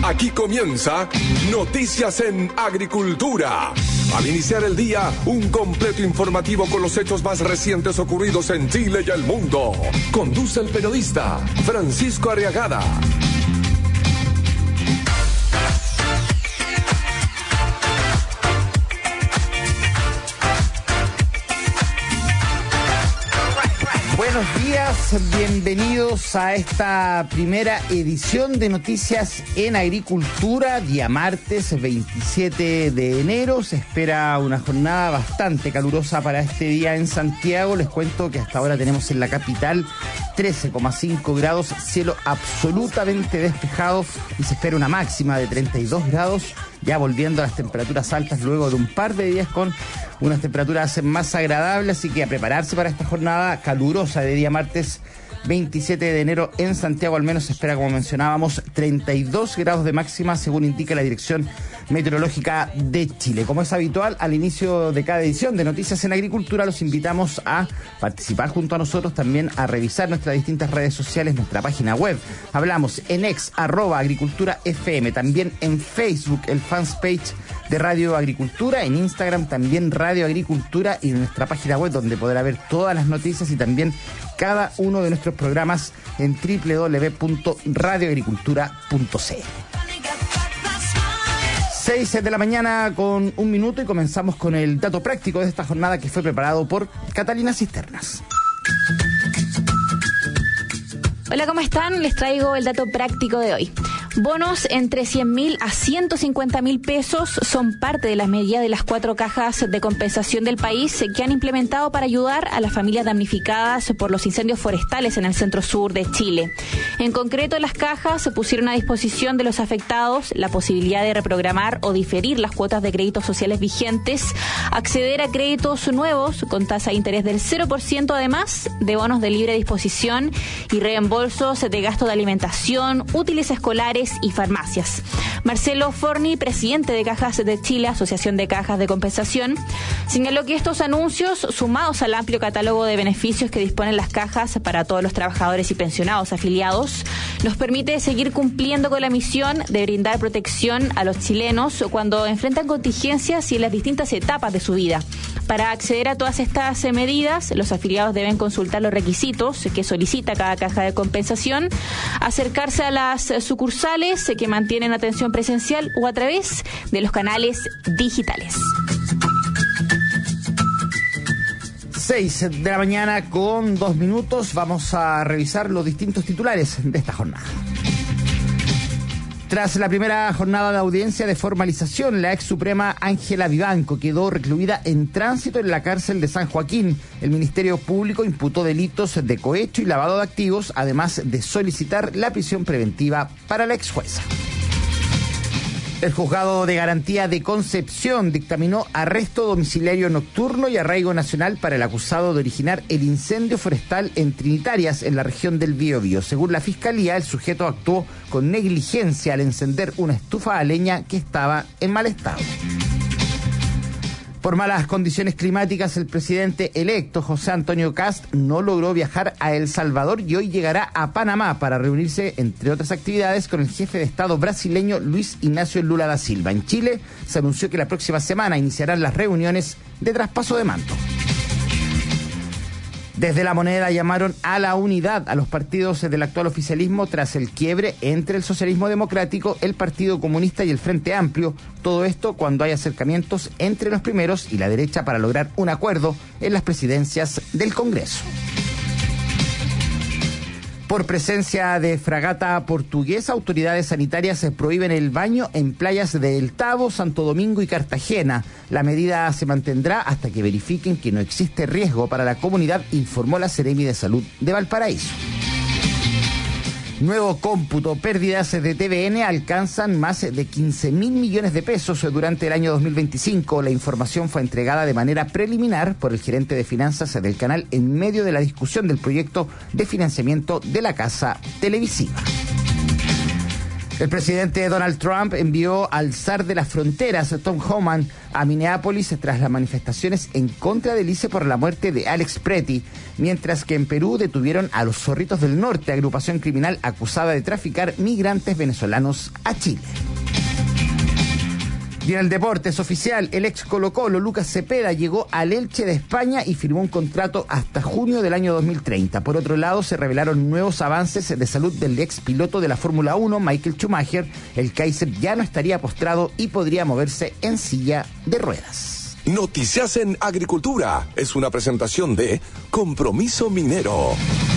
Aquí comienza Noticias en Agricultura. Al iniciar el día, un completo informativo con los hechos más recientes ocurridos en Chile y el mundo. Conduce el periodista Francisco Arriagada. Buenos días, bienvenidos a esta primera edición de Noticias en Agricultura, día martes 27 de enero. Se espera una jornada bastante calurosa para este día en Santiago. Les cuento que hasta ahora tenemos en la capital 13,5 grados, cielo absolutamente despejado y se espera una máxima de 32 grados, ya volviendo a las temperaturas altas luego de un par de días con unas temperaturas más agradables, así que a prepararse para esta jornada calurosa de día martes 27 de enero en Santiago. Al menos se espera, como mencionábamos, 32 grados de máxima, según indica la Dirección Meteorológica de Chile. Como es habitual, al inicio de cada edición de Noticias en Agricultura, los invitamos a participar junto a nosotros, también a revisar nuestras distintas redes sociales, nuestra página web. Hablamos en @agricultura_fm, también en Facebook, el fanpage de Radio Agricultura, en Instagram también Radio Agricultura y en nuestra página web, donde podrá ver todas las noticias y también cada uno de nuestros programas en www.radioagricultura.cl. 6 de la mañana con un minuto y comenzamos con el dato práctico de esta jornada que fue preparado por Catalina Cisternas. Hola, ¿cómo están? Les traigo el dato práctico de hoy. Bonos entre 100.000 a 150.000 pesos son parte de las medidas de las 4 cajas de compensación del país que han implementado para ayudar a las familias damnificadas por los incendios forestales en el centro sur de Chile. En concreto, las cajas se pusieron a disposición de los afectados la posibilidad de reprogramar o diferir las cuotas de créditos sociales vigentes, acceder a créditos nuevos con tasa de interés del 0%, además de bonos de libre disposición y reembolsos de gasto de alimentación, útiles escolares y farmacias. Marcelo Forni, presidente de Cajas de Chile, Asociación de Cajas de Compensación, señaló que estos anuncios, sumados al amplio catálogo de beneficios que disponen las cajas para todos los trabajadores y pensionados afiliados, nos permite seguir cumpliendo con la misión de brindar protección a los chilenos cuando enfrentan contingencias y en las distintas etapas de su vida. Para acceder a todas estas medidas, los afiliados deben consultar los requisitos que solicita cada caja de compensación, acercarse a las sucursales que mantienen atención presencial o a través de los canales digitales. 6 de la mañana con 2 minutos. Vamos a revisar los distintos titulares de esta jornada. Tras la primera jornada de audiencia de formalización, la ex suprema Ángela Vivanco quedó recluida en tránsito en la cárcel de San Joaquín. El Ministerio Público imputó delitos de cohecho y lavado de activos, además de solicitar la prisión preventiva para la ex jueza. El Juzgado de Garantía de Concepción dictaminó arresto domiciliario nocturno y arraigo nacional para el acusado de originar el incendio forestal en Trinitarias, en la región del Biobío. Según la Fiscalía, el sujeto actuó con negligencia al encender una estufa a leña que estaba en mal estado. Por malas condiciones climáticas, el presidente electo, José Antonio Kast, no logró viajar a El Salvador y hoy llegará a Panamá para reunirse, entre otras actividades, con el jefe de Estado brasileño Luis Ignacio Lula da Silva. En Chile, se anunció que la próxima semana iniciarán las reuniones de traspaso de manto. Desde La Moneda llamaron a la unidad a los partidos del actual oficialismo tras el quiebre entre el socialismo democrático, el Partido Comunista y el Frente Amplio. Todo esto cuando hay acercamientos entre los primeros y la derecha para lograr un acuerdo en las presidencias del Congreso. Por presencia de fragata portuguesa, autoridades sanitarias prohíben el baño en playas de El Tabo, Santo Domingo y Cartagena. La medida se mantendrá hasta que verifiquen que no existe riesgo para la comunidad, informó la Seremi de Salud de Valparaíso. Nuevo cómputo, pérdidas de TVN alcanzan más de 15.000 millones de pesos durante el año 2025. La información fue entregada de manera preliminar por el gerente de finanzas del canal en medio de la discusión del proyecto de financiamiento de la casa televisiva. El presidente Donald Trump envió al zar de las fronteras, Tom Homan, a Minneapolis tras las manifestaciones en contra del ICE por la muerte de Alex Preti, mientras que en Perú detuvieron a los Zorritos del Norte, agrupación criminal acusada de traficar migrantes venezolanos a Chile. Y en el deporte es oficial, el ex Colo-Colo, Lucas Cepeda, llegó al Elche de España y firmó un contrato hasta junio del año 2030. Por otro lado, se revelaron nuevos avances de salud del ex piloto de la Fórmula 1, Michael Schumacher. El Kaiser ya no estaría postrado y podría moverse en silla de ruedas. Noticias en Agricultura es una presentación de Compromiso Minero.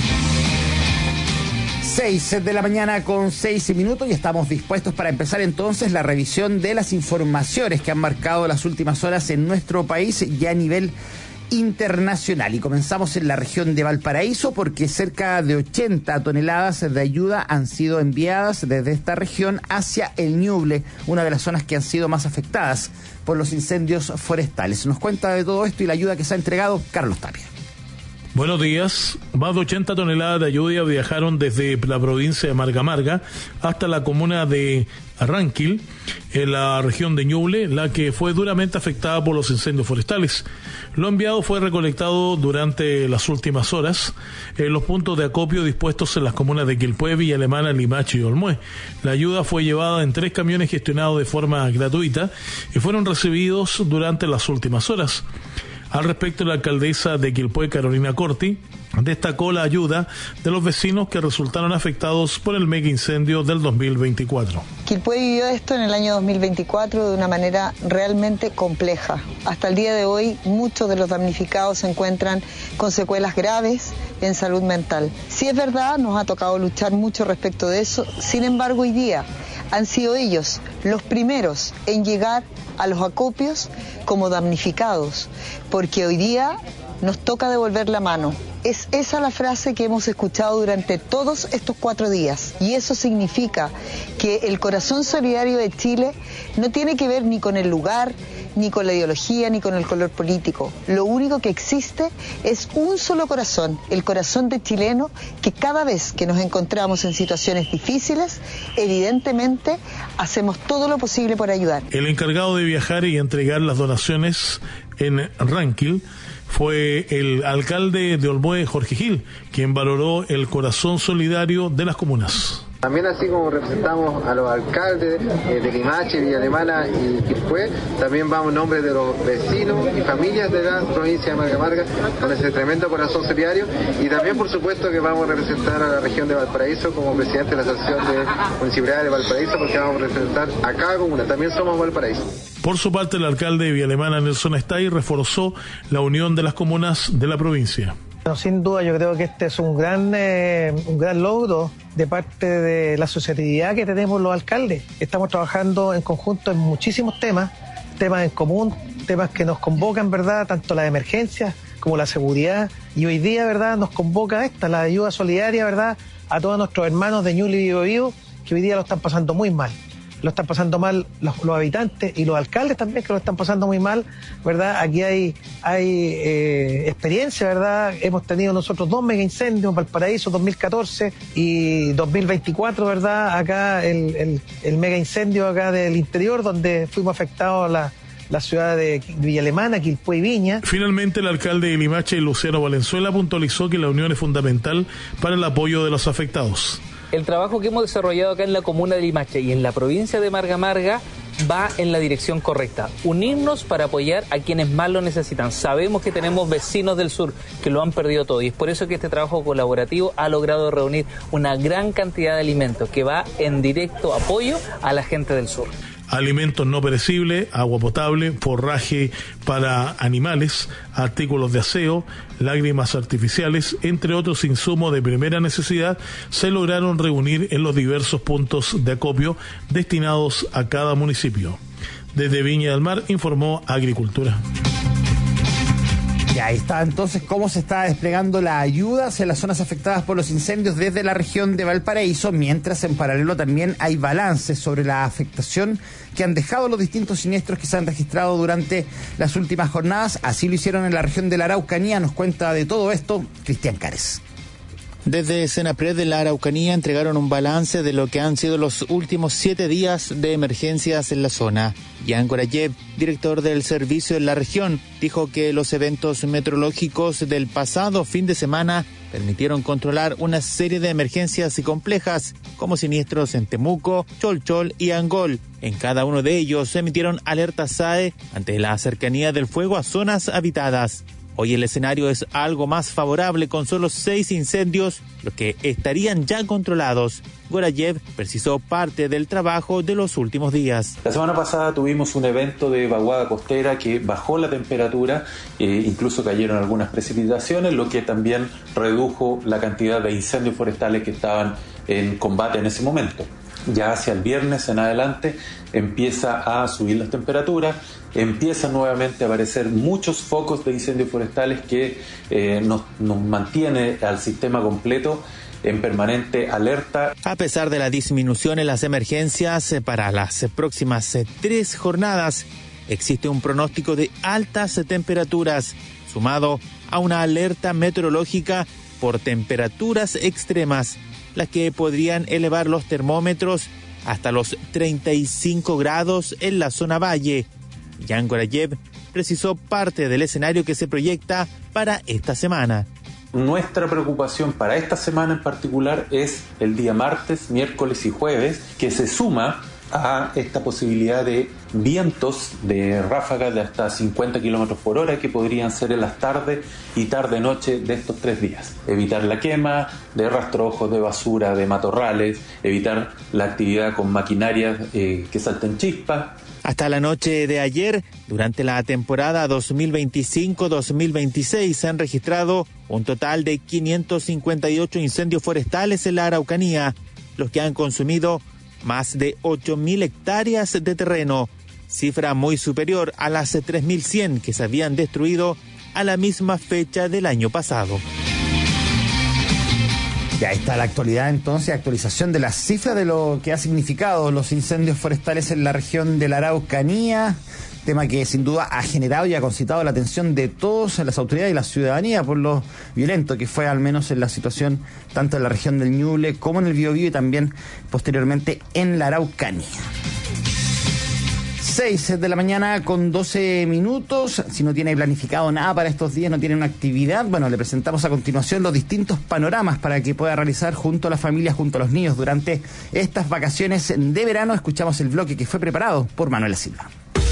6 de la mañana con 6 minutos y estamos dispuestos para empezar entonces la revisión de las informaciones que han marcado las últimas horas en nuestro país y a nivel internacional. Y comenzamos en la región de Valparaíso porque cerca de 80 toneladas de ayuda han sido enviadas desde esta región hacia el Ñuble, una de las zonas que han sido más afectadas por los incendios forestales. Nos cuenta de todo esto y la ayuda que se ha entregado Carlos Tapia. Buenos días. Más de 80 toneladas de ayuda viajaron desde la provincia de Marga Marga hasta la comuna de Arranquil, en la región de Ñuble, la que fue duramente afectada por los incendios forestales. Lo enviado fue recolectado durante las últimas horas en los puntos de acopio dispuestos en las comunas de Quilpué, Villa Alemana, Limache y Olmué. La ayuda fue llevada en 3 camiones gestionados de forma gratuita y fueron recibidos durante las últimas horas. Al respecto, la alcaldesa de Quilpué, Carolina Corti, destacó la ayuda de los vecinos que resultaron afectados por el mega incendio del 2024. Quilpué vivió esto en el año 2024 de una manera realmente compleja. Hasta el día de hoy, muchos de los damnificados se encuentran con secuelas graves en salud mental. Sí es verdad, nos ha tocado luchar mucho respecto de eso, sin embargo, hoy día han sido ellos los primeros en llegar a los acopios como damnificados, porque hoy día nos toca devolver la mano. Es esa la frase que hemos escuchado durante todos estos 4 días, y eso significa que el corazón solidario de Chile no tiene que ver ni con el lugar, ni con la ideología, ni con el color político. Lo único que existe es un solo corazón, el corazón de chileno, que cada vez que nos encontramos en situaciones difíciles, evidentemente hacemos todo lo posible por ayudar. El encargado de viajar y entregar las donaciones en Ranquil fue el alcalde de Olmué, Jorge Gil, quien valoró el corazón solidario de las comunas. También, así como representamos a los alcaldes de Limache, Villa Alemana y Quilpué, también vamos en nombre de los vecinos y familias de la provincia de Marga Marga con ese tremendo corazón solidario, y también por supuesto que vamos a representar a la región de Valparaíso como presidente de la Asociación de Municipalidades de Valparaíso, porque vamos a representar a cada comuna, también somos Valparaíso. Por su parte, el alcalde de Villa Alemana, Nelson Estay, reforzó la unión de las comunas de la provincia. Bueno, sin duda yo creo que este es un gran logro de parte de la asociatividad que tenemos los alcaldes. Estamos trabajando en conjunto en muchísimos temas en común, temas que nos convocan, ¿verdad? Tanto las emergencias como la seguridad. Y hoy día, ¿verdad? Nos convoca la ayuda solidaria, ¿verdad? A todos nuestros hermanos de Ñuble y Biobío, que hoy día lo están pasando muy mal. Lo están pasando mal los habitantes y los alcaldes también, que lo están pasando muy mal, ¿verdad? Aquí hay experiencia, ¿verdad? Hemos tenido nosotros 2 mega incendios, Valparaíso 2014 y 2024, ¿verdad? Acá el mega incendio acá del interior, donde fuimos afectados la ciudad de Villa Alemana, Quilpué y Viña. Finalmente, el alcalde de Limache, Luciano Valenzuela, puntualizó que la unión es fundamental para el apoyo de los afectados. El trabajo que hemos desarrollado acá en la comuna de Limache y en la provincia de Marga Marga va en la dirección correcta. Unirnos para apoyar a quienes más lo necesitan. Sabemos que tenemos vecinos del sur que lo han perdido todo, y es por eso que este trabajo colaborativo ha logrado reunir una gran cantidad de alimentos que va en directo apoyo a la gente del sur. Alimentos no perecibles, agua potable, forraje para animales, artículos de aseo, lágrimas artificiales, entre otros insumos de primera necesidad, se lograron reunir en los diversos puntos de acopio destinados a cada municipio. Desde Viña del Mar informó Agricultura. Ya está entonces cómo se está desplegando la ayuda hacia las zonas afectadas por los incendios desde la región de Valparaíso, mientras en paralelo también hay balances sobre la afectación que han dejado los distintos siniestros que se han registrado durante las últimas jornadas. Así lo hicieron en la región de la Araucanía. Nos cuenta de todo esto Cristian Cares. Desde Senapred de la Araucanía entregaron un balance de lo que han sido los últimos 7 días de emergencias en la zona. Jan Gorayev, director del servicio en la región, dijo que los eventos meteorológicos del pasado fin de semana permitieron controlar una serie de emergencias y complejas, como siniestros en Temuco, Cholchol y Angol. En cada uno de ellos se emitieron alertas SAE ante la cercanía del fuego a zonas habitadas. Hoy el escenario es algo más favorable, con solo 6 incendios, los que estarían ya controlados. Gorayev precisó parte del trabajo de los últimos días. La semana pasada tuvimos un evento de vaguada costera que bajó la temperatura, incluso cayeron algunas precipitaciones, lo que también redujo la cantidad de incendios forestales que estaban en combate en ese momento. Ya hacia el viernes en adelante empieza a subir las temperaturas, empiezan nuevamente a aparecer muchos focos de incendios forestales que nos mantiene al sistema completo en permanente alerta. A pesar de la disminución en las emergencias para las próximas 3 jornadas, existe un pronóstico de altas temperaturas, sumado a una alerta meteorológica por temperaturas extremas, las que podrían elevar los termómetros hasta los 35 grados en la zona valle. Jan Gorayev precisó parte del escenario que se proyecta para esta semana. Nuestra preocupación para esta semana en particular es el día martes, miércoles y jueves, que se suma a esta posibilidad de vientos de ráfagas de hasta 50 kilómetros por hora que podrían ser en las tardes y tarde-noche de estos 3 días. Evitar la quema de rastrojos, de basura, de matorrales, evitar la actividad con maquinarias que salten chispas. Hasta la noche de ayer, durante la temporada 2025-2026, se han registrado un total de 558 incendios forestales en la Araucanía, los que han consumido más de 8.000 hectáreas de terreno, cifra muy superior a las 3.100 que se habían destruido a la misma fecha del año pasado. Ya está la actualidad, entonces, actualización de las cifras de lo que ha significado los incendios forestales en la región de la Araucanía, tema que sin duda ha generado y ha concitado la atención de todas las autoridades y la ciudadanía por lo violento que fue, al menos en la situación tanto en la región del Ñuble como en el Biobío y también posteriormente en la Araucanía. 6 de la mañana con 12 minutos. Si no tiene planificado nada para estos días, no tiene una actividad, bueno, le presentamos a continuación los distintos panoramas para que pueda realizar junto a la familia, junto a los niños durante estas vacaciones de verano. Escuchamos el bloque que fue preparado por Manuela Silva.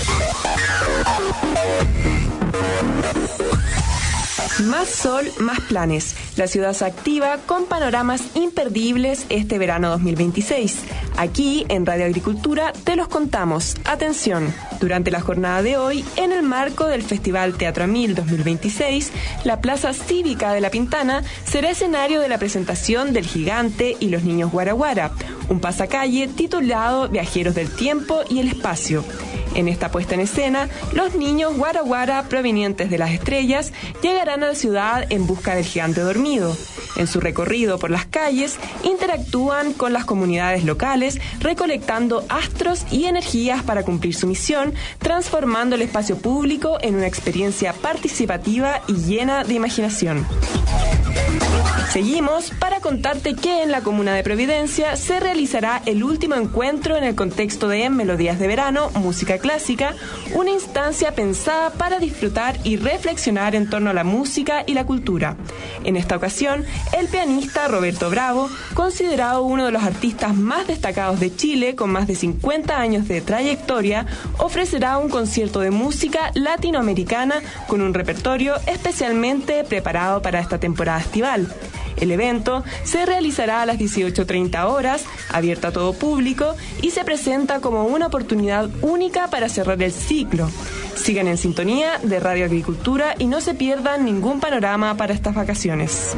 Más sol, más planes. La ciudad se activa con panoramas imperdibles este verano 2026. Aquí, en Radio Agricultura, te los contamos. Atención, durante la jornada de hoy, en el marco del Festival Teatro Amil 2026, la Plaza Cívica de La Pintana será escenario de la presentación del Gigante y los Niños Guara Guara, un pasacalle titulado Viajeros del Tiempo y el Espacio. En esta puesta en escena, los niños Guara Guara provenientes de las estrellas llegarán a la ciudad en busca del gigante dormido. En su recorrido por las calles, interactúan con las comunidades locales, recolectando astros y energías para cumplir su misión, transformando el espacio público en una experiencia participativa y llena de imaginación. Seguimos para contarte que en la comuna de Providencia se realizará el último encuentro en el contexto de Melodías de Verano, Música Clásica, una instancia pensada para disfrutar y reflexionar en torno a la música y la cultura. En esta ocasión, el pianista Roberto Bravo, considerado uno de los artistas más destacados de Chile con más de 50 años de trayectoria, ofrecerá un concierto de música latinoamericana con un repertorio especialmente preparado para esta temporada estival. El evento se realizará a las 18:30 horas, abierto a todo público, y se presenta como una oportunidad única para cerrar el ciclo. Sigan en sintonía de Radio Agricultura y no se pierdan ningún panorama para estas vacaciones.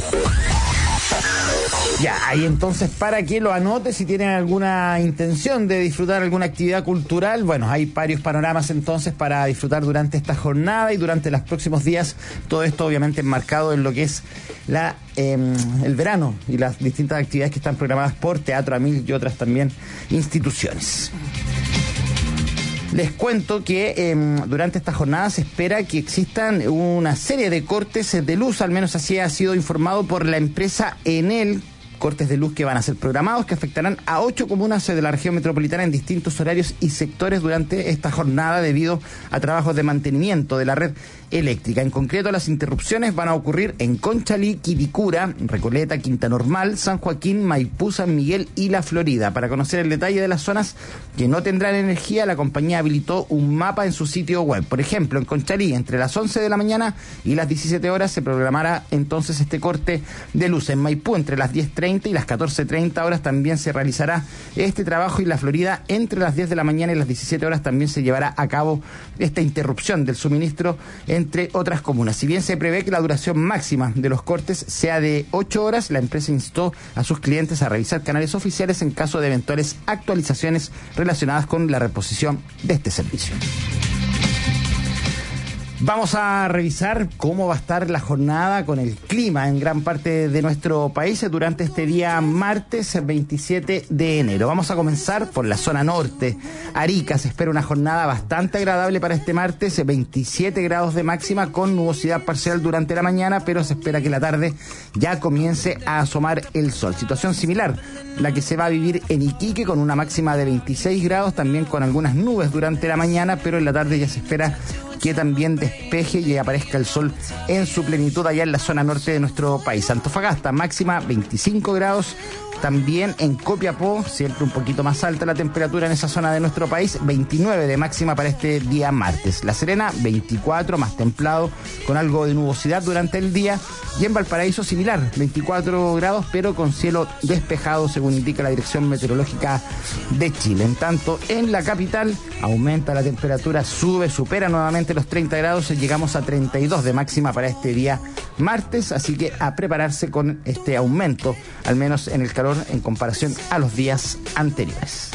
Ya, ahí entonces para que lo anote si tienen alguna intención de disfrutar alguna actividad cultural. Bueno, hay varios panoramas entonces para disfrutar durante esta jornada y durante los próximos días. Todo esto obviamente enmarcado en lo que es el verano y las distintas actividades que están programadas por Teatro Amil y otras también instituciones. Les cuento que durante esta jornada se espera que existan una serie de cortes de luz, al menos así ha sido informado por la empresa Enel. Cortes de luz que van a ser programados, que afectarán a 8 comunas de la región metropolitana en distintos horarios y sectores durante esta jornada debido a trabajos de mantenimiento de la red eléctrica. En concreto, las interrupciones van a ocurrir en Conchalí, Quilicura, Recoleta, Quinta Normal, San Joaquín, Maipú, San Miguel y La Florida. Para conocer el detalle de las zonas que no tendrán energía, la compañía habilitó un mapa en su sitio web. Por ejemplo, en Conchalí, entre las 11 de la mañana y las 17 horas se programará entonces este corte de luz. En Maipú, entre las 10:30 y las 14:30 horas también se realizará este trabajo, y La Florida, entre las 10 de la mañana y las 17 horas también se llevará a cabo esta interrupción del suministro, entre otras comunas. Si bien se prevé que la duración máxima de los cortes sea de 8 horas, la empresa instó a sus clientes a revisar canales oficiales en caso de eventuales actualizaciones relacionadas con la reposición de este servicio. Vamos a revisar cómo va a estar la jornada con el clima en gran parte de nuestro país durante este día martes 27 de enero. Vamos a comenzar por la zona norte. Arica, se espera una jornada bastante agradable para este martes, 27 grados de máxima con nubosidad parcial durante la mañana, pero se espera que la tarde ya comience a asomar el sol. Situación similar la que se va a vivir en Iquique, con una máxima de 26 grados, también con algunas nubes durante la mañana, pero en la tarde ya se espera que también despeje y aparezca el sol en su plenitud allá en la zona norte de nuestro país. Antofagasta, máxima 25 grados. También en Copiapó, siempre un poquito más alta la temperatura en esa zona de nuestro país, 29 de máxima para este día martes. La Serena, 24, más templado, con algo de nubosidad durante el día. Y en Valparaíso, similar, 24 grados, pero con cielo despejado, según indica la Dirección Meteorológica de Chile. En tanto, en la capital, aumenta la temperatura, supera nuevamente los 30 grados, llegamos a 32 de máxima para este día martes, así que a prepararse con este aumento, al menos en el calor, en comparación a los días anteriores.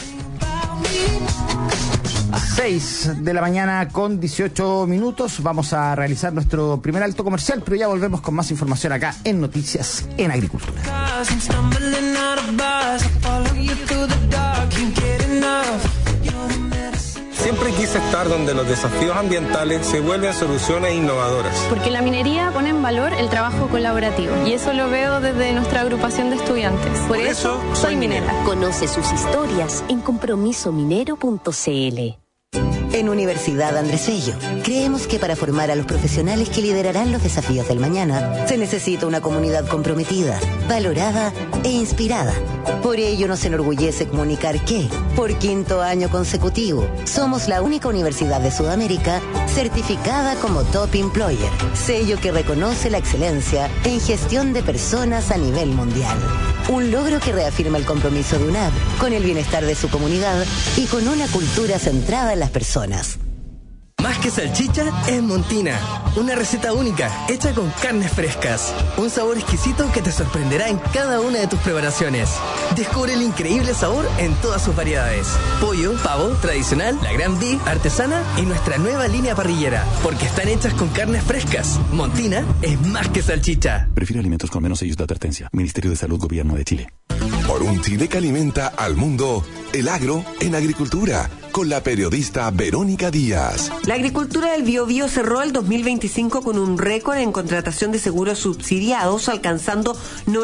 6 de la mañana con 18 minutos. Vamos a realizar nuestro primer alto comercial, pero ya volvemos con más información acá en Noticias en Agricultura. Siempre quise estar donde los desafíos ambientales se vuelven soluciones innovadoras. Porque la minería pone en valor el trabajo colaborativo. Y eso lo veo desde nuestra agrupación de estudiantes. Por eso soy minera. Conoce sus historias en compromisominero.cl. En Universidad Andrés Bello, creemos que para formar a los profesionales que liderarán los desafíos del mañana, se necesita una comunidad comprometida, valorada e inspirada. Por ello nos enorgullece comunicar que, por 5º año consecutivo, somos la única universidad de Sudamérica certificada como Top Employer, sello que reconoce la excelencia en gestión de personas a nivel mundial. Un logro que reafirma el compromiso de UNAV con el bienestar de su comunidad y con una cultura centrada en las personas. Más que salchicha, es Montina. Una receta única, hecha con carnes frescas. Un sabor exquisito que te sorprenderá en cada una de tus preparaciones. Descubre el increíble sabor en todas sus variedades. Pollo, pavo, tradicional, la gran beef, artesana y nuestra nueva línea parrillera. Porque están hechas con carnes frescas. Montina es más que salchicha. Prefiere alimentos con menos sellos de advertencia. Ministerio de Salud, Gobierno de Chile. Por un Chile que alimenta al mundo, el agro en agricultura, con la periodista Verónica Díaz. La agricultura del Biobío cerró el 2025 con un récord en contratación de seguros subsidiados, alcanzando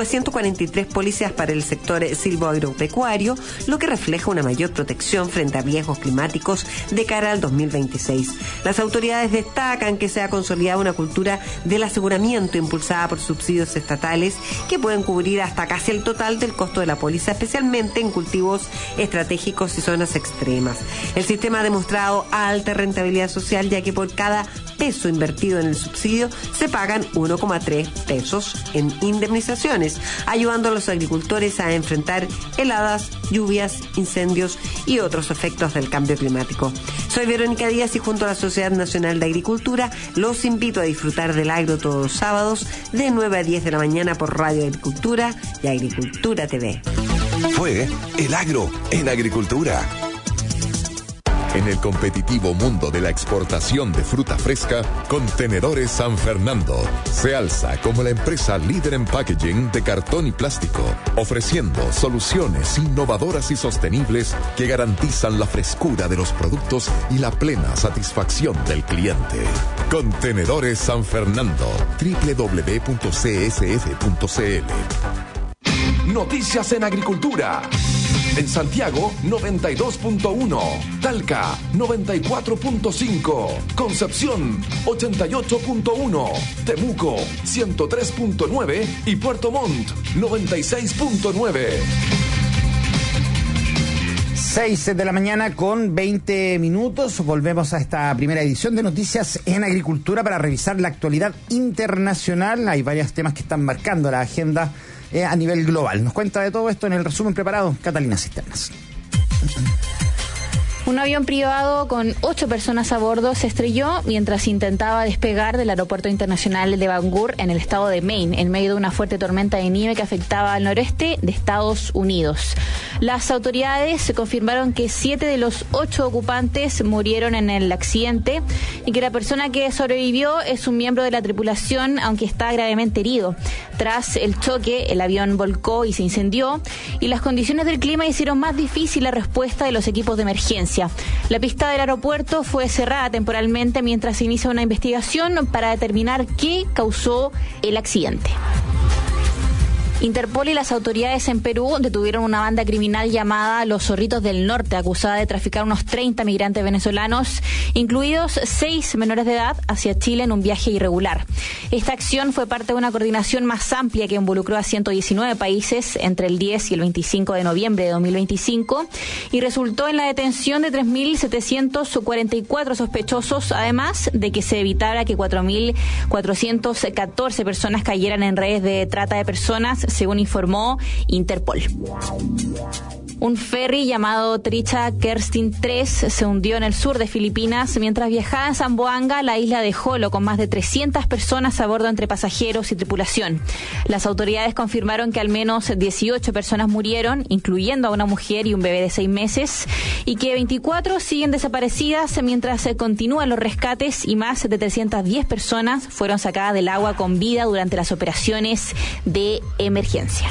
943 pólizas para el sector silvoagropecuario, lo que refleja una mayor protección frente a riesgos climáticos de cara al 2026. Las autoridades destacan que se ha consolidado una cultura del aseguramiento impulsada por subsidios estatales que pueden cubrir hasta casi el total del costo de la póliza, especialmente en cultivos estratégicos y zonas extremas. El sistema ha demostrado alta rentabilidad social, ya que por cada peso invertido en el subsidio se pagan 1,3 pesos en indemnizaciones, ayudando a los agricultores a enfrentar heladas, lluvias, incendios y otros efectos del cambio climático. Soy Verónica Díaz y junto a la Sociedad Nacional de Agricultura los invito a disfrutar del agro todos los sábados de 9 a 10 de la mañana por Radio Agricultura y Agricultura TV. Fue el agro en agricultura. En el competitivo mundo de la exportación de fruta fresca, Contenedores San Fernando se alza como la empresa líder en packaging de cartón y plástico, ofreciendo soluciones innovadoras y sostenibles que garantizan la frescura de los productos y la plena satisfacción del cliente. Contenedores San Fernando, www.csf.cl. Noticias en agricultura. En Santiago, 92.1. Talca, 94.5. Concepción, 88.1. Temuco, 103.9. Y Puerto Montt, 96.9. 6 de la mañana con 20 minutos. Volvemos a esta primera edición de Noticias en Agricultura para revisar la actualidad internacional. Hay varios temas que están marcando la agenda a nivel global. Nos cuenta de todo esto en el resumen preparado Catalina Cisternas. Un avión privado con 8 personas a bordo se estrelló mientras intentaba despegar del aeropuerto internacional de Bangor en el estado de Maine, en medio de una fuerte tormenta de nieve que afectaba al noreste de Estados Unidos. Las autoridades confirmaron que 7 de los 8 ocupantes murieron en el accidente y que la persona que sobrevivió es un miembro de la tripulación, aunque está gravemente herido. Tras el choque, el avión volcó y se incendió, y las condiciones del clima hicieron más difícil la respuesta de los equipos de emergencia. La pista del aeropuerto fue cerrada temporalmente mientras se inicia una investigación para determinar qué causó el accidente. Interpol y las autoridades en Perú detuvieron una banda criminal llamada Los Zorritos del Norte, acusada de traficar unos 30 migrantes venezolanos, incluidos 6 menores de edad, hacia Chile en un viaje irregular. Esta acción fue parte de una coordinación más amplia que involucró a 119 países entre el 10 y el 25 de noviembre de 2025 y resultó en la detención de 3.744 sospechosos, además de que se evitara que 4.414 personas cayeran en redes de trata de personas, según informó Interpol. Un ferry llamado Tricha Kerstin 3 se hundió en el sur de Filipinas mientras viajaba en Zamboanga, la isla de Jolo, con más de 300 personas a bordo entre pasajeros y tripulación. Las autoridades confirmaron que al menos 18 personas murieron, incluyendo a una mujer y un bebé de 6 meses, y que 24 siguen desaparecidas mientras se continúan los rescates y más de 310 personas fueron sacadas del agua con vida durante las operaciones de emergencia.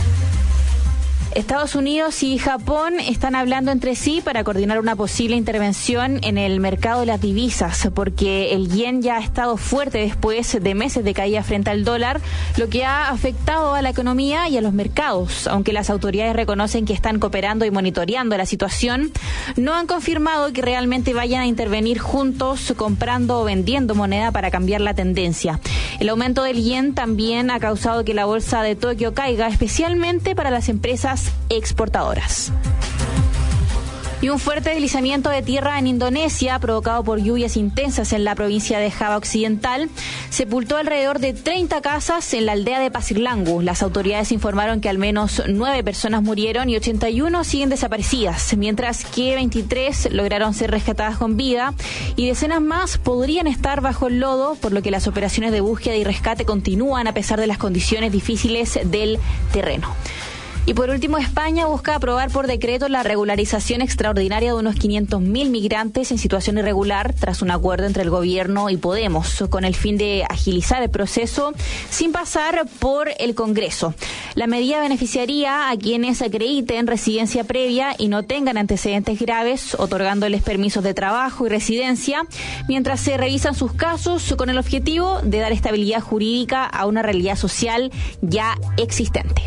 Estados Unidos y Japón están hablando entre sí para coordinar una posible intervención en el mercado de las divisas, porque el yen ya ha estado fuerte después de meses de caída frente al dólar, lo que ha afectado a la economía y a los mercados. Aunque las autoridades reconocen que están cooperando y monitoreando la situación, no han confirmado que realmente vayan a intervenir juntos comprando o vendiendo moneda para cambiar la tendencia. El aumento del yen también ha causado que la bolsa de Tokio caiga, especialmente para las empresas exportadoras. Y un fuerte deslizamiento de tierra en Indonesia, provocado por lluvias intensas en la provincia de Java Occidental, sepultó alrededor de 30 casas en la aldea de Pasirlangu. Las autoridades informaron que al menos 9 personas murieron y 81 siguen desaparecidas, mientras que 23 lograron ser rescatadas con vida y decenas más podrían estar bajo el lodo, por lo que las operaciones de búsqueda y rescate continúan a pesar de las condiciones difíciles del terreno. Y por último, España busca aprobar por decreto la regularización extraordinaria de unos 500.000 migrantes en situación irregular tras un acuerdo entre el gobierno y Podemos, con el fin de agilizar el proceso sin pasar por el Congreso. La medida beneficiaría a quienes acrediten residencia previa y no tengan antecedentes graves, otorgándoles permisos de trabajo y residencia, mientras se revisan sus casos con el objetivo de dar estabilidad jurídica a una realidad social ya existente.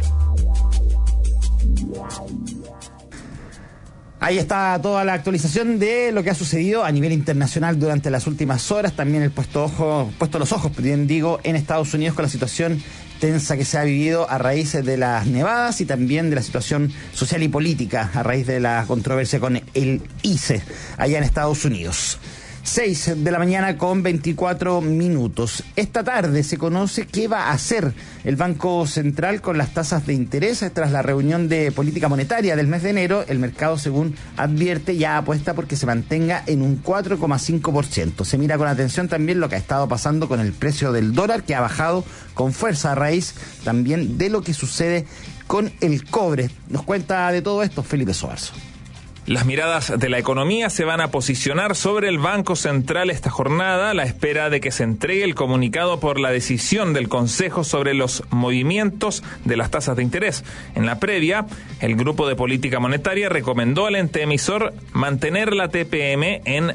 Ahí está toda la actualización de lo que ha sucedido a nivel internacional durante las últimas horas. También el puesto los ojos, bien digo, en Estados Unidos con la situación tensa que se ha vivido a raíz de las nevadas y también de la situación social y política a raíz de la controversia con el ICE allá en Estados Unidos. 6 de la mañana con 24 minutos. Esta tarde se conoce qué va a hacer el Banco Central con las tasas de interés tras la reunión de política monetaria del mes de enero. El mercado, según advierte, ya apuesta porque se mantenga en un 4,5%. Se mira con atención también lo que ha estado pasando con el precio del dólar, que ha bajado con fuerza a raíz también de lo que sucede con el cobre. Nos cuenta de todo esto Felipe Soarzo. Las miradas de la economía se van a posicionar sobre el Banco Central esta jornada a la espera de que se entregue el comunicado por la decisión del Consejo sobre los movimientos de las tasas de interés. En la previa, el Grupo de Política Monetaria recomendó al ente emisor mantener la TPM en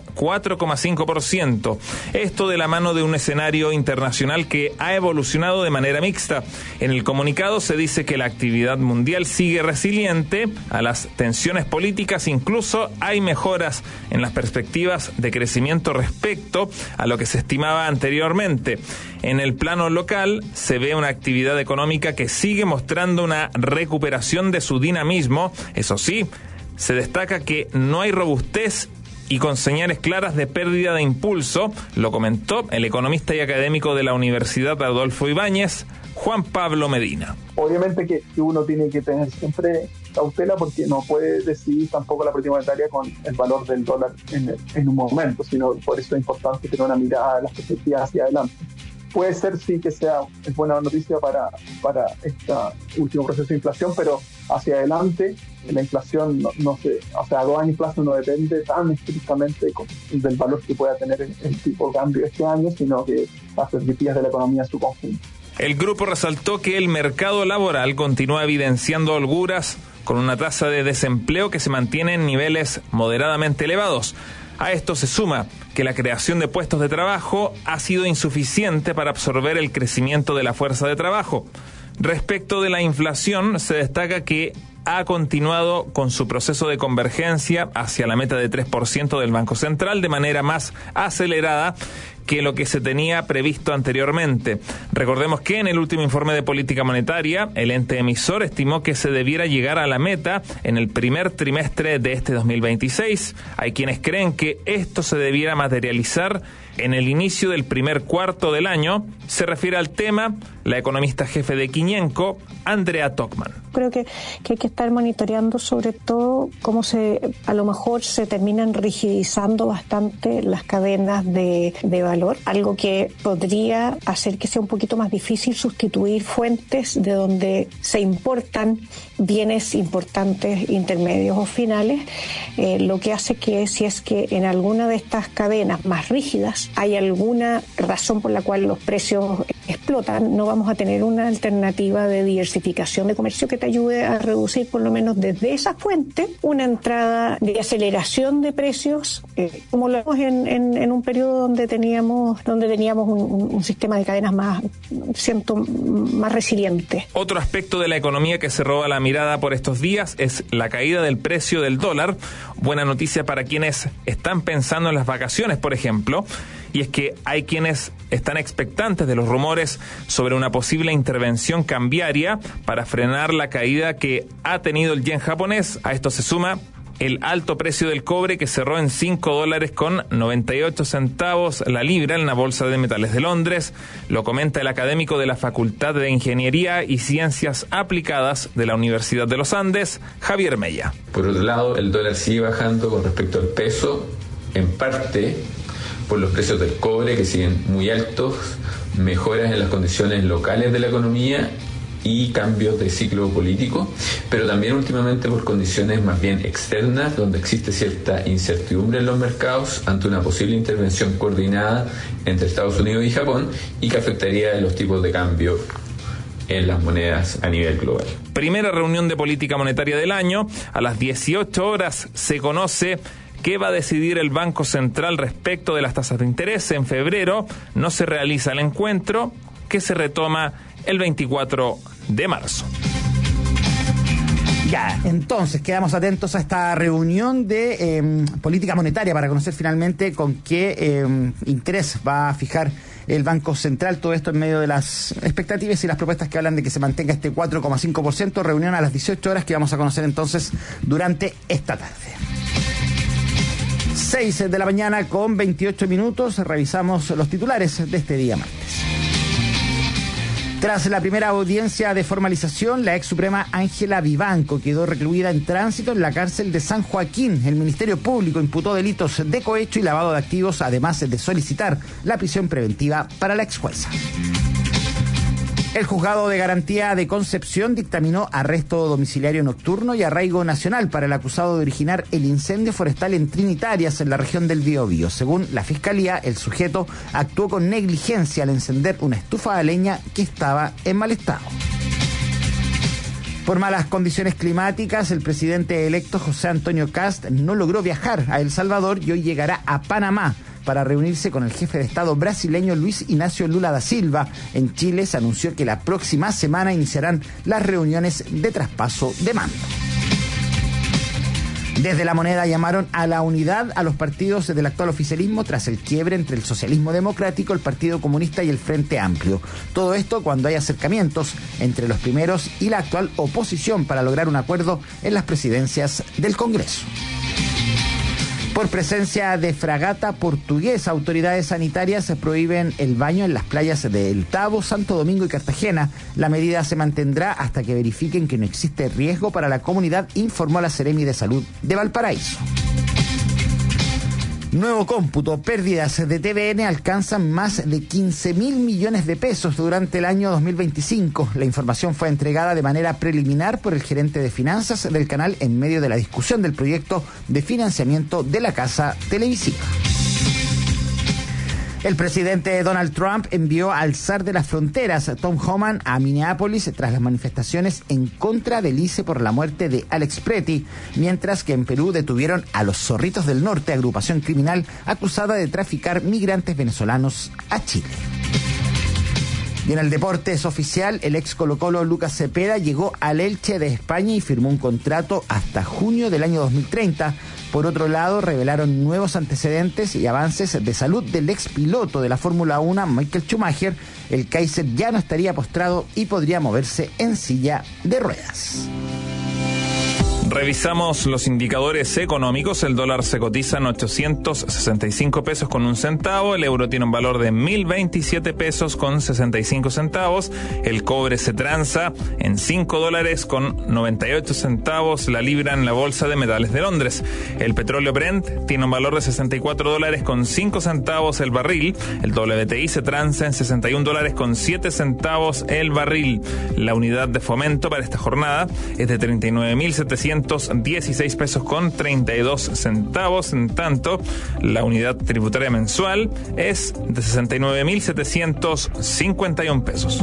4,5%. Esto de la mano de un escenario internacional que ha evolucionado de manera mixta. En el comunicado se dice que la actividad mundial sigue resiliente a las tensiones políticas. Incluso hay mejoras en las perspectivas de crecimiento respecto a lo que se estimaba anteriormente. En el plano local se ve una actividad económica que sigue mostrando una recuperación de su dinamismo. Eso sí, se destaca que no hay robustez y con señales claras de pérdida de impulso, lo comentó el economista y académico de la Universidad Adolfo Ibáñez, Juan Pablo Medina. Obviamente que uno tiene que tener siempre cautela porque no puede decidir tampoco la política monetaria con el valor del dólar en un momento, sino por eso es importante tener una mirada de las perspectivas hacia adelante. Puede ser sí que sea buena noticia para este último proceso de inflación, pero hacia adelante la inflación no se, o sea, a 2 años plazo no depende tan estrictamente del valor que pueda tener el tipo de cambio este año, sino que las perspectivas de la economía en su conjunto. El grupo resaltó que el mercado laboral continúa evidenciando holguras con una tasa de desempleo que se mantiene en niveles moderadamente elevados. A esto se suma que la creación de puestos de trabajo ha sido insuficiente para absorber el crecimiento de la fuerza de trabajo. Respecto de la inflación, se destaca que ha continuado con su proceso de convergencia hacia la meta de 3% del Banco Central de manera más acelerada que lo que se tenía previsto anteriormente. Recordemos que en el último informe de política monetaria, el ente emisor estimó que se debiera llegar a la meta en el primer trimestre de este 2026. Hay quienes creen que esto se debiera materializar en el inicio del primer cuarto del año. Se refiere al tema la economista jefe de Quiñenco, Andrea Tocman. Creo que hay que estar monitoreando sobre todo cómo a lo mejor se terminan rigidizando bastante las cadenas de valor, algo que podría hacer que sea un poquito más difícil sustituir fuentes de donde se importan bienes importantes, intermedios o finales, lo que hace que si es que en alguna de estas cadenas más rígidas hay alguna razón por la cual los precios explotan, no vamos a tener una alternativa de diversificación de comercio que te ayude a reducir por lo menos desde esa fuente una entrada de aceleración de precios, como lo vemos en un periodo donde teníamos un sistema de cadenas más resiliente. Otro aspecto de la economía que se roba la mirada por estos días es la caída del precio del dólar. Buena noticia para quienes están pensando en las vacaciones, por ejemplo, y es que hay quienes están expectantes de los rumores sobre una posible intervención cambiaria para frenar la caída que ha tenido el yen japonés. A esto se suma el alto precio del cobre que cerró en $5.98 la libra en la Bolsa de Metales de Londres. Lo comenta el académico de la Facultad de Ingeniería y Ciencias Aplicadas de la Universidad de los Andes, Javier Mella. Por otro lado, el dólar sigue bajando con respecto al peso, en parte por los precios del cobre que siguen muy altos, mejoras en las condiciones locales de la economía y cambios de ciclo político, pero también últimamente por condiciones más bien externas, donde existe cierta incertidumbre en los mercados ante una posible intervención coordinada entre Estados Unidos y Japón y que afectaría los tipos de cambio en las monedas a nivel global. Primera reunión de política monetaria del año. A las 18 horas se conoce qué va a decidir el Banco Central respecto de las tasas de interés. En febrero no se realiza el encuentro, que se retoma el 24 de marzo. Ya, entonces quedamos atentos a esta reunión de política monetaria para conocer finalmente con qué interés va a fijar el Banco Central. Todo esto en medio de las expectativas y las propuestas que hablan de que se mantenga este 4,5%. Reunión a las 18 horas que vamos a conocer entonces durante esta tarde. 6 de la mañana con 28 minutos. Revisamos los titulares de este día martes. Tras la primera audiencia de formalización, la ex suprema Ángela Vivanco quedó recluida en tránsito en la cárcel de San Joaquín. El Ministerio Público imputó delitos de cohecho y lavado de activos, además de solicitar la prisión preventiva para la ex jueza. El juzgado de garantía de Concepción dictaminó arresto domiciliario nocturno y arraigo nacional para el acusado de originar el incendio forestal en Trinitarias, en la región del Biobío. Según la Fiscalía, el sujeto actuó con negligencia al encender una estufa de leña que estaba en mal estado. Por malas condiciones climáticas, el presidente electo José Antonio Kast no logró viajar a El Salvador y hoy llegará a Panamá para reunirse con el jefe de Estado brasileño Luis Ignacio Lula da Silva. En Chile se anunció que la próxima semana iniciarán las reuniones de traspaso de mando. Desde La Moneda llamaron a la unidad a los partidos del actual oficialismo tras el quiebre entre el socialismo democrático, el Partido Comunista y el Frente Amplio. Todo esto cuando hay acercamientos entre los primeros y la actual oposición para lograr un acuerdo en las presidencias del Congreso. Por presencia de fragata portuguesa, autoridades sanitarias prohíben el baño en las playas de El Tabo, Santo Domingo y Cartagena. La medida se mantendrá hasta que verifiquen que no existe riesgo para la comunidad, informó la Seremi de Salud de Valparaíso. Nuevo cómputo, pérdidas de TVN alcanzan más de 15.000 millones de pesos durante el año 2025. La información fue entregada de manera preliminar por el gerente de finanzas del canal en medio de la discusión del proyecto de financiamiento de la casa televisiva. El presidente Donald Trump envió al zar de las fronteras, Tom Homan, a Minneapolis tras las manifestaciones en contra del ICE por la muerte de Alex Preti, mientras que en Perú detuvieron a los Zorritos del Norte, agrupación criminal acusada de traficar migrantes venezolanos a Chile. Y en el deporte es oficial, el ex Colo-Colo Lucas Cepeda llegó al Elche de España y firmó un contrato hasta junio del año 2030. Por otro lado, revelaron nuevos antecedentes y avances de salud del ex piloto de la Fórmula 1, Michael Schumacher. El Kaiser ya no estaría postrado y podría moverse en silla de ruedas. Revisamos los indicadores económicos. El dólar se cotiza en 865 pesos con un centavo. El euro tiene un valor de 1.027 pesos con 65 centavos. El cobre se transa en $5 con 98 centavos la libra en la bolsa de metales de Londres. El petróleo Brent tiene un valor de $64 con 5 centavos el barril. El WTI se transa en $61 con 7 centavos el barril. La unidad de fomento para esta jornada es de 39.716 pesos con 32 centavos. En tanto, la unidad tributaria mensual es de 69.751 pesos.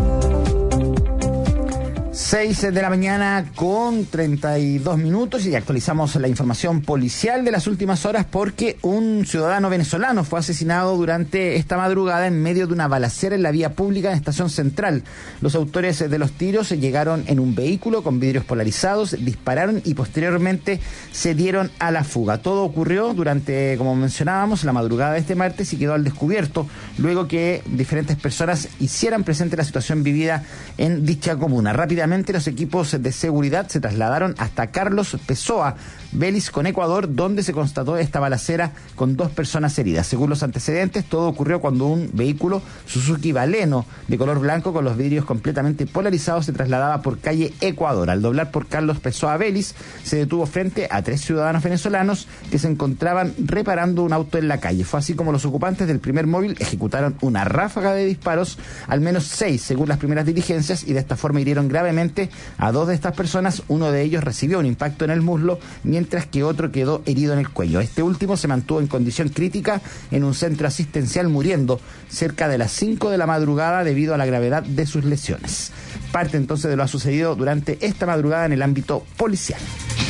6 de la mañana con 32 minutos y actualizamos la información policial de las últimas horas porque un ciudadano venezolano fue asesinado durante esta madrugada en medio de una balacera en la vía pública en Estación Central. Los autores de los tiros llegaron en un vehículo con vidrios polarizados, dispararon y posteriormente se dieron a la fuga. Todo ocurrió durante, como mencionábamos, la madrugada de este martes y quedó al descubierto luego que diferentes personas hicieran presente la situación vivida en dicha comuna. Rápidamente los equipos de seguridad se trasladaron hasta Carlos Pessoa, Vélez con Ecuador, donde se constató esta balacera con 2 personas heridas. Según los antecedentes, todo ocurrió cuando un vehículo Suzuki Baleno de color blanco con los vidrios completamente polarizados se trasladaba por calle Ecuador. Al doblar por Carlos Pessoa Vélez, se detuvo frente a 3 ciudadanos venezolanos que se encontraban reparando un auto en la calle. Fue así como los ocupantes del primer móvil ejecutaron una ráfaga de disparos, al menos 6 según las primeras diligencias, y de esta forma hirieron gravemente a 2 de estas personas. Uno de ellos recibió un impacto en el muslo, mientras que otro quedó herido en el cuello. Este último se mantuvo en condición crítica en un centro asistencial, muriendo cerca de las 5 de la madrugada debido a la gravedad de sus lesiones. Parte entonces de lo ha sucedido durante esta madrugada en el ámbito policial.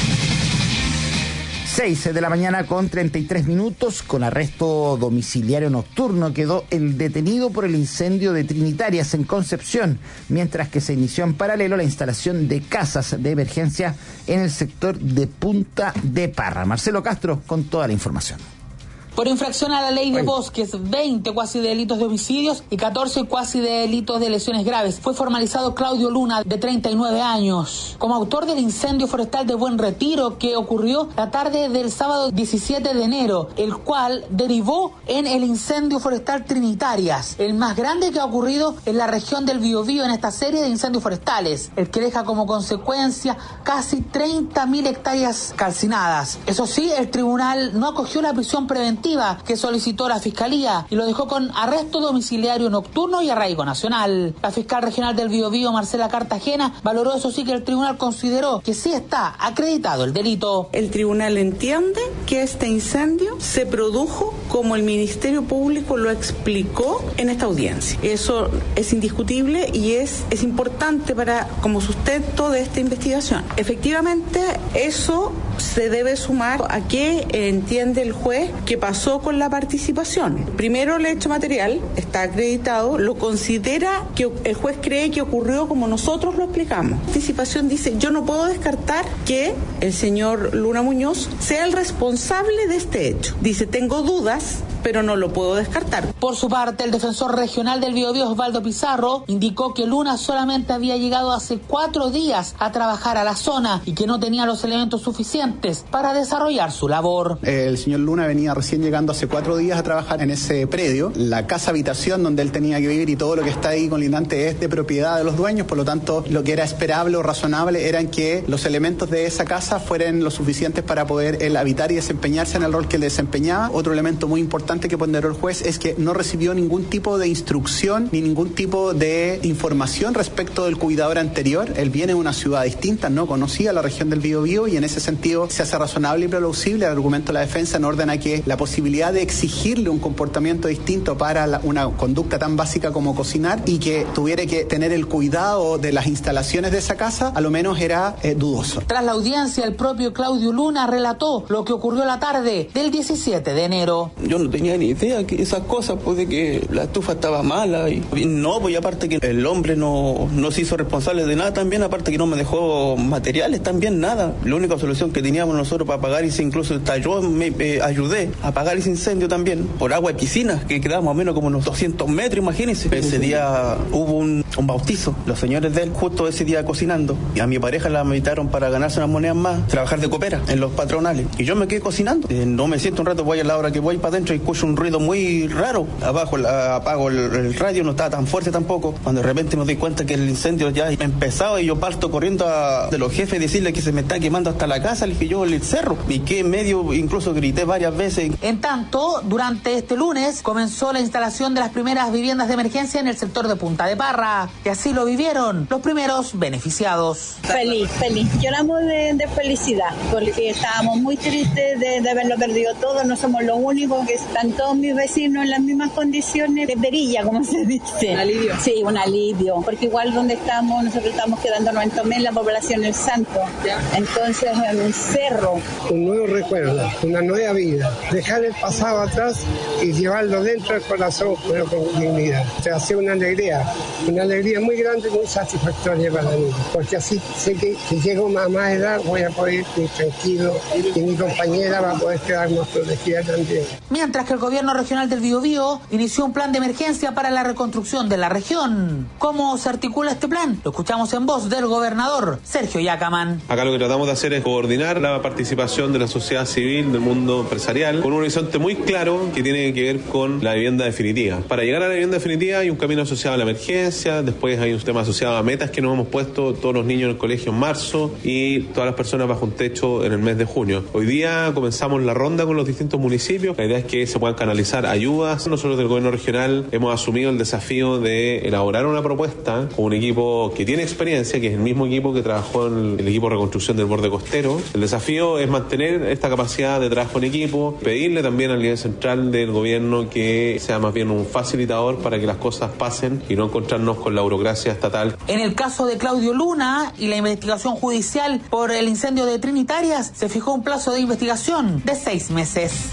6 de la mañana con 33 minutos, con arresto domiciliario nocturno quedó el detenido por el incendio de Trinitarias en Concepción, mientras que se inició en paralelo la instalación de casas de emergencia en el sector de Punta de Parra. Marcelo Castro con toda la información. Por infracción a la ley de bosques, 20 cuasi delitos de homicidios y 14 cuasi delitos de lesiones graves. Fue formalizado Claudio Luna, de 39 años, como autor del incendio forestal de Buen Retiro que ocurrió la tarde del sábado 17 de enero, el cual derivó en el incendio forestal Trinitarias, el más grande que ha ocurrido en la región del Biobío en esta serie de incendios forestales, el que deja como consecuencia casi 30.000 hectáreas calcinadas. Eso sí, el tribunal no acogió la prisión preventiva preventiva que solicitó la Fiscalía y lo dejó con arresto domiciliario nocturno y arraigo nacional. La fiscal regional del Biobío, Marcela Cartagena, valoró eso sí que el tribunal consideró que sí está acreditado el delito. El tribunal entiende que este incendio se produjo como el Ministerio Público lo explicó en esta audiencia. Eso es indiscutible y es importante como sustento de esta investigación. Efectivamente, eso se debe sumar a que entiende el juez que pasó con la participación. Primero, el hecho material está acreditado, lo considera que el juez cree que ocurrió como nosotros lo explicamos. La participación dice, yo no puedo descartar que el señor Luna Muñoz sea el responsable de este hecho. Dice, tengo dudas, pero no lo puedo descartar. Por su parte, el defensor regional del Biobío, Osvaldo Pizarro, indicó que Luna solamente había llegado hace 4 días a trabajar a la zona y que no tenía los elementos suficientes para desarrollar su labor. El señor Luna venía recién llegando hace 4 días a trabajar en ese predio. La casa habitación donde él tenía que vivir y todo lo que está ahí colindante es de propiedad de los dueños, por lo tanto, lo que era esperable o razonable era que los elementos de esa casa fueran lo suficientes para poder él habitar y desempeñarse en el rol que él desempeñaba. Otro elemento muy importante que ponderó el juez es que no recibió ningún tipo de instrucción ni ningún tipo de información respecto del cuidador anterior. Él viene de una ciudad distinta, no conocía la región del Biobío y en ese sentido se hace razonable y plausible el argumento de la defensa en orden a que la posibilidad de exigirle un comportamiento distinto para una conducta tan básica como cocinar y que tuviera que tener el cuidado de las instalaciones de esa casa, a lo menos era dudoso. Tras la audiencia, el propio Claudio Luna relató lo que ocurrió la tarde del 17 de enero. Yo no tenía ni idea que esas cosas, pues de que la estufa estaba mala y no, pues aparte que el hombre no se hizo responsable de nada también, aparte que no me dejó materiales también, nada. La única solución que teníamos nosotros para apagar ese, incluso yo me ayudé a apagar ese incendio también por agua de piscina, que quedaba más o menos como unos 200 metros, imagínense. Ese día hubo un bautizo, los señores de él justo ese día cocinando, y a mi pareja la invitaron para ganarse unas monedas más, trabajar de copera en los patronales, y yo me quedé cocinando. No me siento un rato, voy a la hora que voy para adentro y escucho un ruido muy raro. Abajo apago el radio, no estaba tan fuerte tampoco, cuando de repente me doy cuenta que el incendio ya empezaba y yo parto corriendo de los jefes y decirle que se me está quemando hasta la casa. Le dije yo el cerro, y que en medio incluso grité varias veces. En tanto, durante este lunes comenzó la instalación de las primeras viviendas de emergencia en el sector de Punta de Parra, y así lo vivieron los primeros beneficiados. Feliz. Lloramos de felicidad, porque estábamos muy tristes de haberlo perdido todo. No somos los únicos, que están todos mis vecinos en las mismas condiciones de perilla, como se dice. ¿Un alivio? Sí, un alivio, porque igual donde estamos, nosotros estamos quedándonos en Tomé, la población del Santo. Entonces, en un cerro. Un nuevo recuerdo, una nueva vida. Dejar el pasado atrás y llevarlo dentro del corazón, pero con dignidad. O sea, una alegría muy grande, muy satisfactoria para mí, porque así sé que si llego a más edad voy a poder ir tranquilo y mi compañera va a poder quedar más protegida también. Mientras que el gobierno regional del Biobío inició un plan de emergencia para la reconstrucción de la región. ¿Cómo se articula este plan? Lo escuchamos en voz del gobernador Sergio Yacaman. Acá lo que tratamos de hacer es coordinar la participación de la sociedad civil, del mundo empresarial, con un horizonte muy claro que tiene que ver con la vivienda definitiva. Para llegar a la vivienda definitiva hay un camino asociado a la emergencia, después hay un tema asociado a metas que nos hemos puesto todos los niños en el colegio en marzo y todas las personas bajo un techo en el mes de junio. Hoy día comenzamos la ronda con los distintos municipios. La idea es que se puedan canalizar ayudas. Nosotros del gobierno regional hemos asumido el desafío de elaborar una propuesta con un equipo que tiene experiencia, que es el mismo equipo que trabajó en el equipo de reconstrucción del borde costero. El desafío es mantener esta capacidad de trabajo en equipo, pedirle también al nivel central del gobierno que sea más bien un facilitador para que las cosas pasen y no encontrarnos con la burocracia estatal. En el caso de Claudio Luna y la investigación judicial por el incendio de Trinitarias, se fijó un plazo de investigación de 6 meses.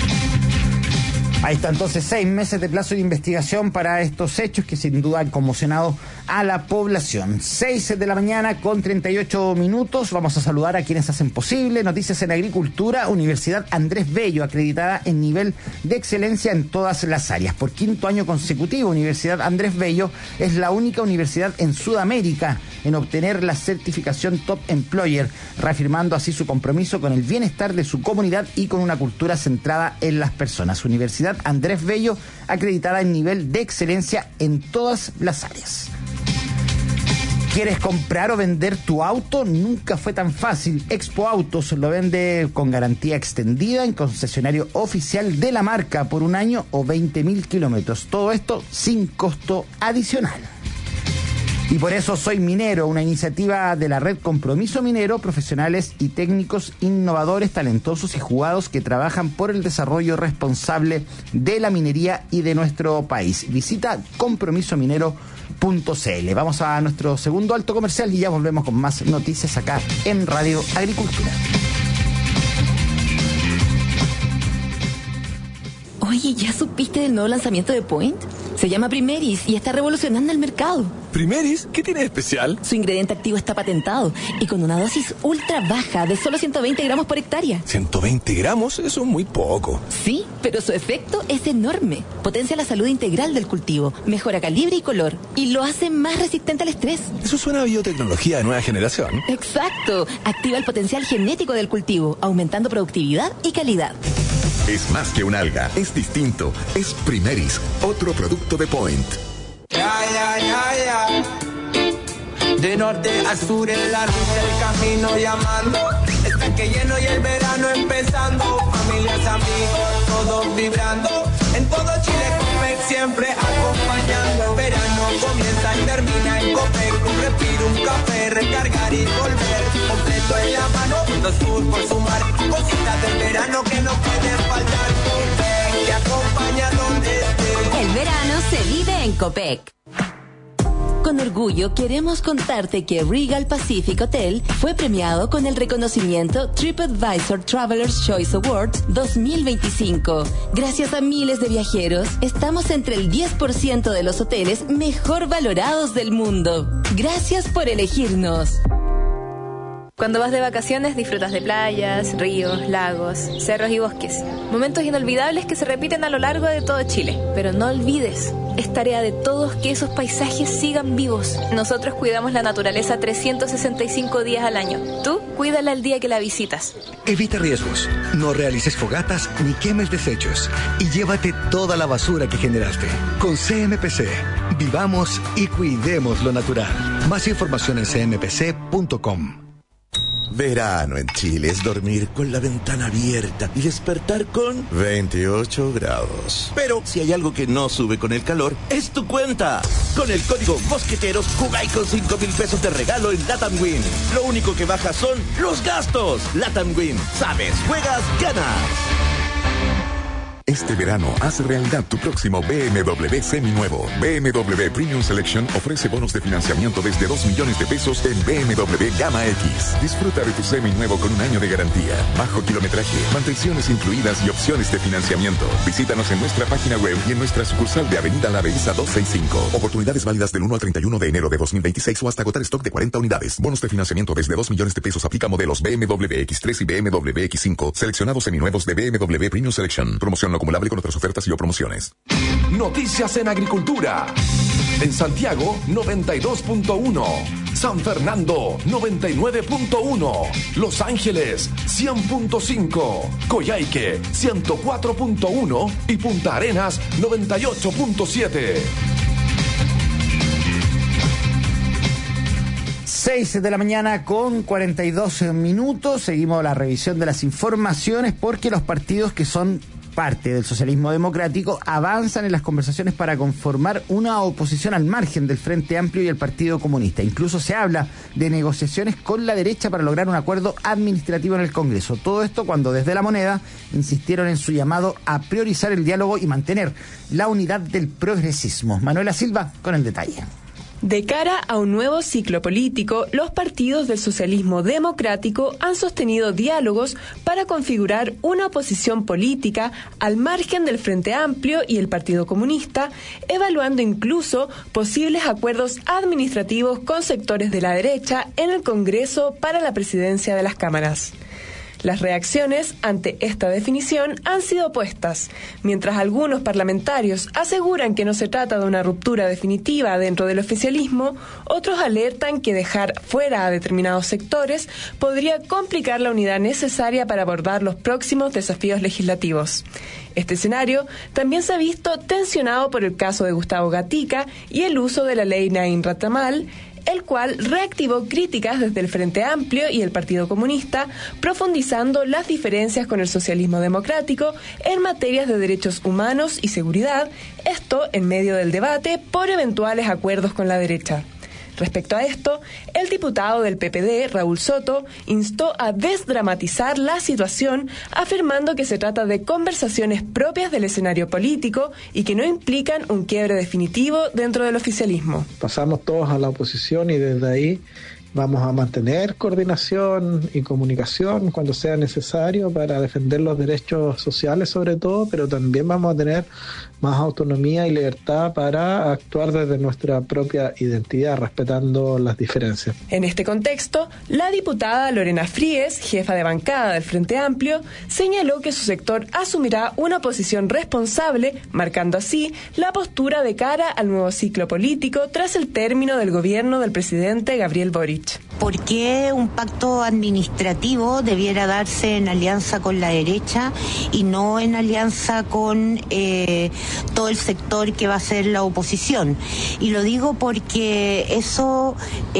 Ahí está entonces 6 meses de plazo de investigación para estos hechos que sin duda han conmocionado a la población. 6 de la mañana con 38 minutos. Vamos a saludar a quienes hacen posible Noticias en Agricultura. Universidad Andrés Bello, acreditada en nivel de excelencia en todas las áreas. Por 5º año consecutivo, Universidad Andrés Bello es la única universidad en Sudamérica en obtener la certificación Top Employer, reafirmando así su compromiso con el bienestar de su comunidad y con una cultura centrada en las personas. Universidad Andrés Bello, acreditada en nivel de excelencia en todas las áreas. ¿Quieres comprar o vender tu auto? Nunca fue tan fácil. Expo Autos lo vende con garantía extendida en concesionario oficial de la marca por 1 año o 20.000 kilómetros. Todo esto sin costo adicional. Y por eso Soy Minero, una iniciativa de la red Compromiso Minero, profesionales y técnicos innovadores, talentosos y jugados que trabajan por el desarrollo responsable de la minería y de nuestro país. Visita compromisominero.cl. Vamos a nuestro segundo alto comercial y ya volvemos con más noticias acá en Radio Agricultura. Oye, ¿ya supiste del nuevo lanzamiento de Point? Se llama Primeris y está revolucionando el mercado. ¿Primeris? ¿Qué tiene de especial? Su ingrediente activo está patentado y con una dosis ultra baja de solo 120 gramos por hectárea. 120 gramos, eso es muy poco. Sí, pero su efecto es enorme. Potencia la salud integral del cultivo, mejora calibre y color y lo hace más resistente al estrés. Eso suena a biotecnología de nueva generación. Exacto. Activa el potencial genético del cultivo, aumentando productividad y calidad. Es más que un alga, es distinto, es Primeris, otro producto de Point. De norte a sur en la ruta el camino llamando. Está que lleno y el verano empezando. Familias, amigos, todos vibrando. En todo Chile Copec siempre acompañando. Verano comienza y termina en Copec. Un respiro, un café, recargar y volver. Completo en la mano, punto sur por sumar. Cositas del verano que no pueden faltar. Copec te acompaña donde estés. El verano se vive en Copec. Con orgullo queremos contarte que Regal Pacific Hotel fue premiado con el reconocimiento TripAdvisor Traveler's Choice Awards 2025. Gracias a miles de viajeros, estamos entre el 10% de los hoteles mejor valorados del mundo. Gracias por elegirnos. Cuando vas de vacaciones disfrutas de playas, ríos, lagos, cerros y bosques. Momentos inolvidables que se repiten a lo largo de todo Chile. Pero no olvides, es tarea de todos que esos paisajes sigan vivos. Nosotros cuidamos la naturaleza 365 días al año. Tú, cuídala el día que la visitas. Evita riesgos, no realices fogatas ni quemes desechos y llévate toda la basura que generaste. Con CMPC, vivamos y cuidemos lo natural. Más información en cmpc.com. Verano en Chile es dormir con la ventana abierta y despertar con 28 grados. Pero si hay algo que no sube con el calor, es tu cuenta. Con el código Mosqueteros, jugáis con 5,000 pesos de regalo en Latam Win. Lo único que baja son los gastos. Latam Win. Sabes, juegas, ganas. Este verano, haz realidad tu próximo BMW seminuevo. BMW Premium Selection ofrece bonos de financiamiento desde 2 millones de pesos en BMW Gama X. Disfruta de tu seminuevo con 1 año de garantía, bajo kilometraje, mantenciones incluidas y opciones de financiamiento. Visítanos en nuestra página web y en nuestra sucursal de Avenida La Belleza 265. Oportunidades válidas del 1 al 31 de enero de 2026 o hasta agotar stock de 40 unidades. Bonos de financiamiento desde 2 millones de pesos aplica modelos BMW X3 y BMW X5, seleccionados seminuevos de BMW Premium Selection. Promoción acumulable con otras ofertas y o promociones. Noticias en agricultura. En Santiago, 92.1. San Fernando, 99.1. Los Ángeles, 100.5. Coyhaique, 104.1. Y Punta Arenas, 98.7. 6 de la mañana con 42 minutos. Seguimos la revisión de las informaciones porque los partidos que son parte del socialismo democrático avanzan en las conversaciones para conformar una oposición al margen del Frente Amplio y el Partido Comunista. Incluso se habla de negociaciones con la derecha para lograr un acuerdo administrativo en el Congreso. Todo esto cuando desde La Moneda insistieron en su llamado a priorizar el diálogo y mantener la unidad del progresismo. Manuela Silva con el detalle. De cara a un nuevo ciclo político, los partidos del socialismo democrático han sostenido diálogos para configurar una oposición política al margen del Frente Amplio y el Partido Comunista, evaluando incluso posibles acuerdos administrativos con sectores de la derecha en el Congreso para la presidencia de las cámaras. Las reacciones ante esta definición han sido opuestas. Mientras algunos parlamentarios aseguran que no se trata de una ruptura definitiva dentro del oficialismo, otros alertan que dejar fuera a determinados sectores podría complicar la unidad necesaria para abordar los próximos desafíos legislativos. Este escenario también se ha visto tensionado por el caso de Gustavo Gatica y el uso de la ley Naim Ratamal, el cual reactivó críticas desde el Frente Amplio y el Partido Comunista, profundizando las diferencias con el socialismo democrático en materias de derechos humanos y seguridad, esto en medio del debate por eventuales acuerdos con la derecha. Respecto a esto, el diputado del PPD, Raúl Soto, instó a desdramatizar la situación, afirmando que se trata de conversaciones propias del escenario político y que no implican un quiebre definitivo dentro del oficialismo. Pasamos todos a la oposición y desde ahí vamos a mantener coordinación y comunicación cuando sea necesario para defender los derechos sociales sobre todo, pero también vamos a tener más autonomía y libertad para actuar desde nuestra propia identidad, respetando las diferencias. En este contexto, la diputada Lorena Fríes, jefa de bancada del Frente Amplio, señaló que su sector asumirá una posición responsable, marcando así la postura de cara al nuevo ciclo político tras el término del gobierno del presidente Gabriel Boric. ¿Por qué un pacto administrativo debiera darse en alianza con la derecha y no en alianza con todo el sector que va a ser la oposición? Y lo digo porque eso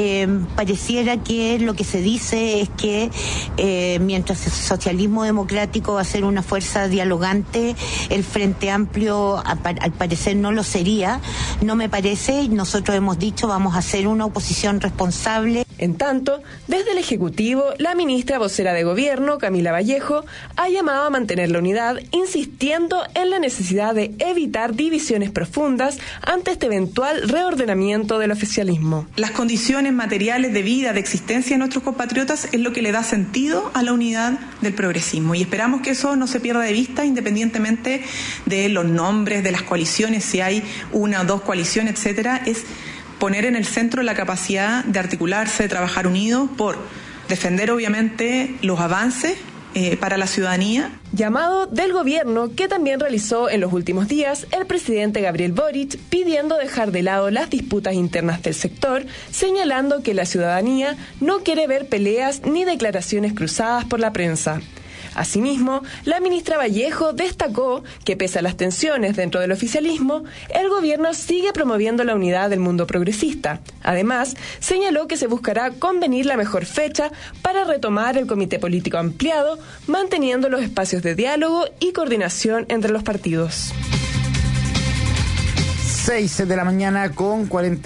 pareciera que lo que se dice es que mientras el socialismo democrático va a ser una fuerza dialogante, el Frente Amplio al parecer no lo sería. No me parece. Nosotros hemos dicho vamos a hacer una oposición responsable. En tanto, desde el Ejecutivo, la ministra vocera de Gobierno, Camila Vallejo, ha llamado a mantener la unidad, insistiendo en la necesidad de evitar divisiones profundas ante este eventual reordenamiento del oficialismo. Las condiciones materiales de vida, de existencia de nuestros compatriotas es lo que le da sentido a la unidad del progresismo y esperamos que eso no se pierda de vista independientemente de los nombres, de las coaliciones, si hay una o dos coaliciones, etcétera, es poner en el centro la capacidad de articularse, de trabajar unidos por defender obviamente los avances para la ciudadanía. Llamado del gobierno que también realizó en los últimos días el presidente Gabriel Boric, pidiendo dejar de lado las disputas internas del sector, señalando que la ciudadanía no quiere ver peleas ni declaraciones cruzadas por la prensa. Asimismo, la ministra Vallejo destacó que pese a las tensiones dentro del oficialismo, el gobierno sigue promoviendo la unidad del mundo progresista. Además, señaló que se buscará convenir la mejor fecha para retomar el comité político ampliado, manteniendo los espacios de diálogo y coordinación entre los partidos. 6 de la mañana con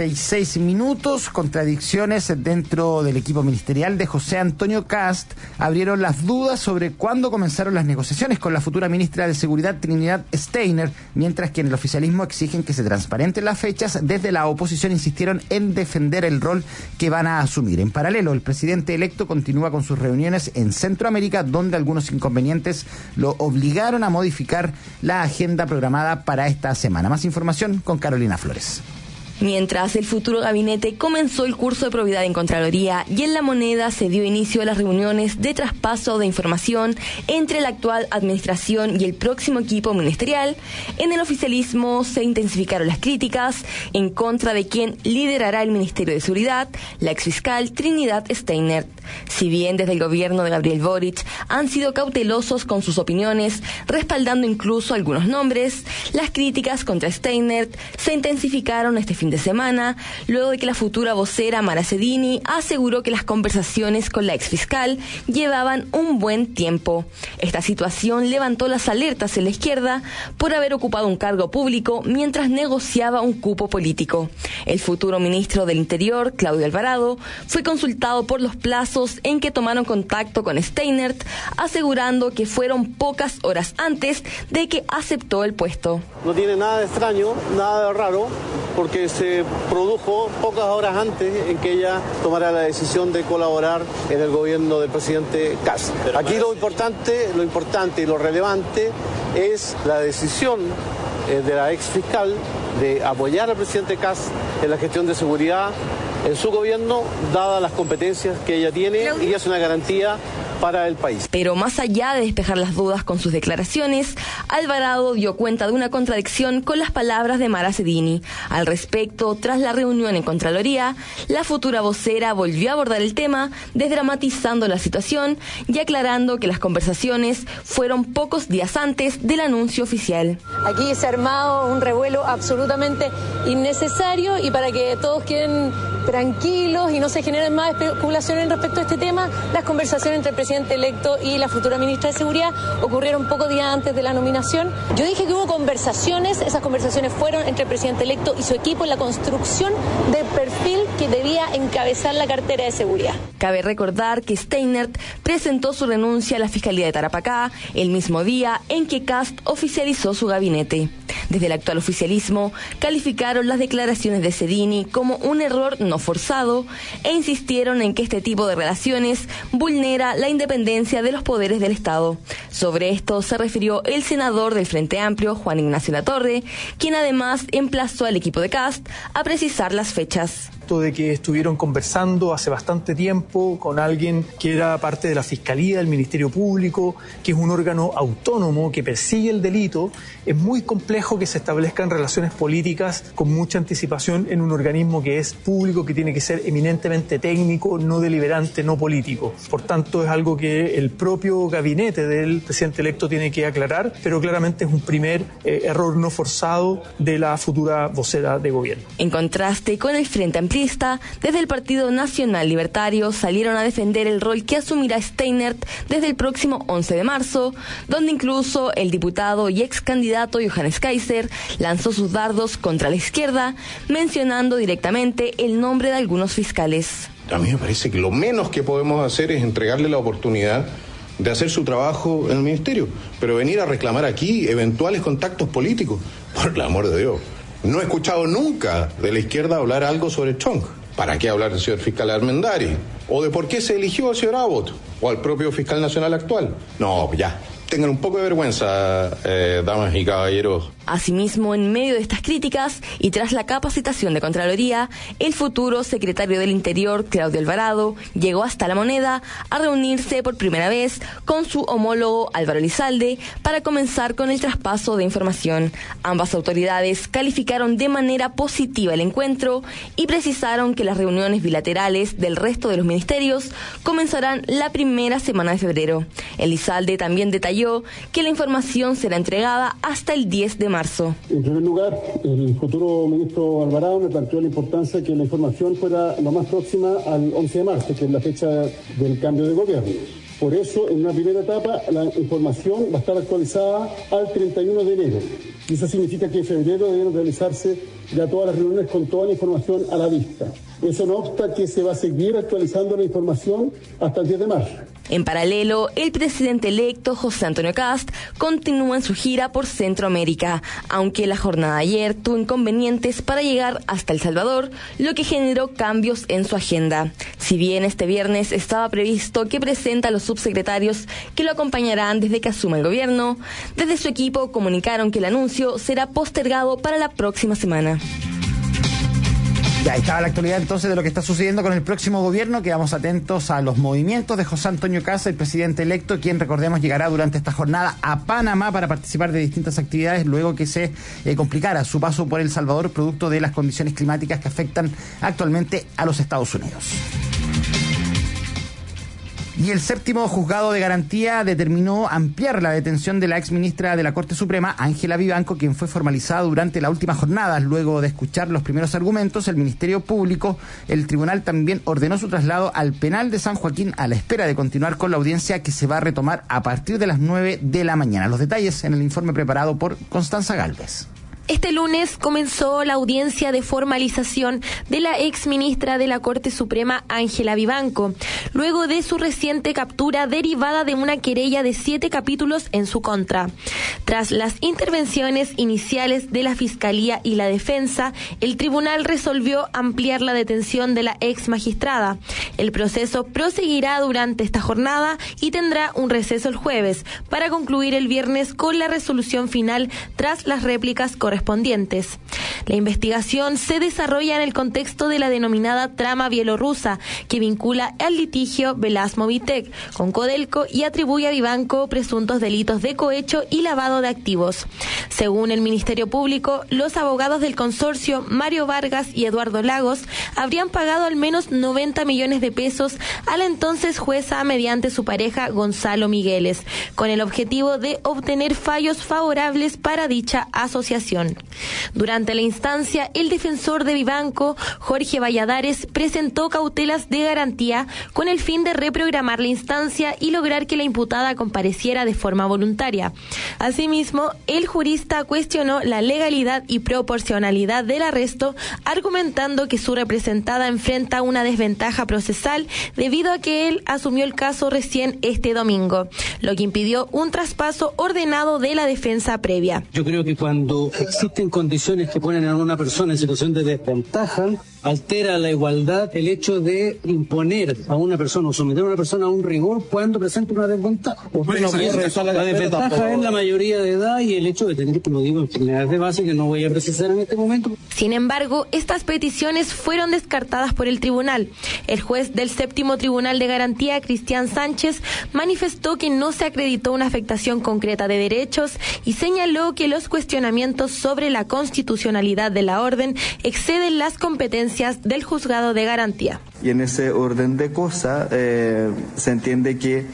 46 minutos. Contradicciones dentro del equipo ministerial de José Antonio Kast abrieron las dudas sobre cuándo comenzaron las negociaciones con la futura ministra de Seguridad, Trinidad Steiner, mientras que en el oficialismo exigen que se transparenten las fechas. Desde la oposición insistieron en defender el rol que van a asumir. En paralelo, el presidente electo continúa con sus reuniones en Centroamérica, donde algunos inconvenientes lo obligaron a modificar la agenda programada para esta semana. Más información con Carolina Flores. Mientras el futuro gabinete comenzó el curso de probidad en Contraloría y en La Moneda se dio inicio a las reuniones de traspaso de información entre la actual administración y el próximo equipo ministerial, en el oficialismo se intensificaron las críticas en contra de quien liderará el Ministerio de Seguridad, la exfiscal Trinidad Steiner. Si bien desde el gobierno de Gabriel Boric han sido cautelosos con sus opiniones, respaldando incluso algunos nombres, las críticas contra Steiner se intensificaron este fin de semana, luego de que la futura vocera Mara Cedini aseguró que las conversaciones con la exfiscal llevaban un buen tiempo. Esta situación levantó las alertas en la izquierda por haber ocupado un cargo público mientras negociaba un cupo político. El futuro ministro del Interior, Claudio Alvarado, fue consultado por los plazos en que tomaron contacto con Steiner, asegurando que fueron pocas horas antes de que aceptó el puesto. No tiene nada de extraño, nada de raro, porque se produjo pocas horas antes en que ella tomara la decisión de colaborar en el gobierno del presidente Kast. Aquí lo importante y lo relevante es la decisión de la ex fiscal de apoyar al presidente Kast en la gestión de seguridad en su gobierno, dadas las competencias que ella tiene, y es una garantía para el país. Pero más allá de despejar las dudas con sus declaraciones, Alvarado dio cuenta de una contradicción con las palabras de Mara Cedini. Al respecto, tras la reunión en Contraloría, la futura vocera volvió a abordar el tema, desdramatizando la situación y aclarando que las conversaciones fueron pocos días antes del anuncio oficial. Aquí se ha armado un revuelo absolutamente innecesario y para que todos queden tranquilos y no se generen más especulaciones respecto a este tema, las conversaciones entre el presidente electo y la futura ministra de Seguridad ocurrieron pocos días antes de la nominación. Yo dije que hubo conversaciones, esas conversaciones fueron entre el presidente electo y su equipo en la construcción del perfil que debía encabezar la cartera de seguridad. Cabe recordar que Steinert presentó su renuncia a la Fiscalía de Tarapacá el mismo día en que Kast oficializó su gabinete. Desde el actual oficialismo calificaron las declaraciones de Sedini como un error no forzado e insistieron en que este tipo de relaciones vulnera la independencia de los poderes del Estado. Sobre esto se refirió el senador del Frente Amplio, Juan Ignacio Latorre, quien además emplazó al equipo de Kast a precisar las fechas. De que estuvieron conversando hace bastante tiempo con alguien que era parte de la Fiscalía, del Ministerio Público, que es un órgano autónomo que persigue el delito. Es muy complejo que se establezcan relaciones políticas con mucha anticipación en un organismo que es público, que tiene que ser eminentemente técnico, no deliberante, no político. Por tanto, es algo que el propio gabinete del presidente electo tiene que aclarar, pero claramente es un primer error no forzado de la futura vocera de gobierno. En contraste con el Frente Amplio, desde el Partido Nacional Libertario salieron a defender el rol que asumirá Steinert desde el próximo 11 de marzo, donde incluso el diputado y ex candidato Johannes Kaiser lanzó sus dardos contra la izquierda, mencionando directamente el nombre de algunos fiscales. A mí me parece que lo menos que podemos hacer es entregarle la oportunidad de hacer su trabajo en el ministerio, pero venir a reclamar aquí eventuales contactos políticos, por el amor de Dios. No he escuchado nunca de la izquierda hablar algo sobre Chong. ¿Para qué hablar del señor fiscal Armendari? ¿O de por qué se eligió al señor Abbott? ¿O al propio fiscal nacional actual? No, ya. Tengan un poco de vergüenza, damas y caballeros. Asimismo, en medio de estas críticas y tras la capacitación de Contraloría, el futuro secretario del Interior, Claudio Alvarado, llegó hasta La Moneda a reunirse por primera vez con su homólogo Álvaro Elizalde para comenzar con el traspaso de información. Ambas autoridades calificaron de manera positiva el encuentro y precisaron que las reuniones bilaterales del resto de los ministerios comenzarán la primera semana de febrero. Elizalde también detalló que la información será entregada hasta el 10 de marzo. En primer lugar, el futuro ministro Alvarado me planteó la importancia de que la información fuera lo más próxima al 11 de marzo, que es la fecha del cambio de gobierno. Por eso, en una primera etapa, la información va a estar actualizada al 31 de enero. Y eso significa que en febrero deben realizarse ya todas las reuniones con toda la información a la vista. Eso no obsta que se va a seguir actualizando la información hasta el 10 de marzo. En paralelo, el presidente electo, José Antonio Kast, continúa en su gira por Centroamérica, aunque la jornada de ayer tuvo inconvenientes para llegar hasta El Salvador, lo que generó cambios en su agenda. Si bien este viernes estaba previsto que presente a los subsecretarios que lo acompañarán desde que asuma el gobierno, desde su equipo comunicaron que el anuncio será postergado para la próxima semana. Ya estaba la actualidad entonces de lo que está sucediendo con el próximo gobierno. Quedamos atentos a los movimientos de José Antonio Kast, el presidente electo, quien, recordemos, llegará durante esta jornada a Panamá para participar de distintas actividades luego que se complicara su paso por El Salvador producto de las condiciones climáticas que afectan actualmente a los Estados Unidos. Y el séptimo juzgado de garantía determinó ampliar la detención de la exministra de la Corte Suprema, Ángela Vivanco, quien fue formalizada durante la última jornada. Luego de escuchar los primeros argumentos, el Ministerio Público, el tribunal también ordenó su traslado al penal de San Joaquín a la espera de continuar con la audiencia que se va a retomar a partir de las 9 de la mañana. Los detalles en el informe preparado por Constanza Gálvez. Este lunes comenzó la audiencia de formalización de la exministra de la Corte Suprema, Ángela Vivanco, luego de su reciente captura derivada de una querella de 7 capítulos en su contra. Tras las intervenciones iniciales de la Fiscalía y la Defensa, el tribunal resolvió ampliar la detención de la ex magistrada. El proceso proseguirá durante esta jornada y tendrá un receso el jueves para concluir el viernes con la resolución final tras las réplicas correspondientes. La investigación se desarrolla en el contexto de la denominada trama bielorrusa, que vincula al litigio Velasmo-Vitec con Codelco y atribuye a Vivanco presuntos delitos de cohecho y lavado de activos. Según el Ministerio Público, los abogados del consorcio Mario Vargas y Eduardo Lagos habrían pagado al menos 90 millones de pesos a la entonces jueza mediante su pareja Gonzalo Migueles, con el objetivo de obtener fallos favorables para dicha asociación. Durante la instancia, el defensor de Vivanco, Jorge Valladares, presentó cautelas de garantía con el fin de reprogramar la instancia y lograr que la imputada compareciera de forma voluntaria. Asimismo, el jurista cuestionó la legalidad y proporcionalidad del arresto, argumentando que su representada enfrenta una desventaja procesal debido a que él asumió el caso recién este domingo, lo que impidió un traspaso ordenado de la defensa previa. Yo creo que cuando existen condiciones que ponen a una persona en situación de desventaja, altera la igualdad el hecho de imponer a una persona o someter a una persona a un rigor cuando presenta una desventaja. La desventaja es la mayoría de edad y el hecho de tener, como digo, enfermedades de base que no voy a precisar en este momento. Sin embargo, estas peticiones fueron descartadas por el tribunal. El juez del Séptimo Tribunal de Garantía, Cristian Sánchez, manifestó que no se acreditó una afectación concreta de derechos y señaló que los cuestionamientos sobre la constitucionalidad de la orden exceden las competencias del juzgado de garantía. Y en ese orden de cosas se entiende que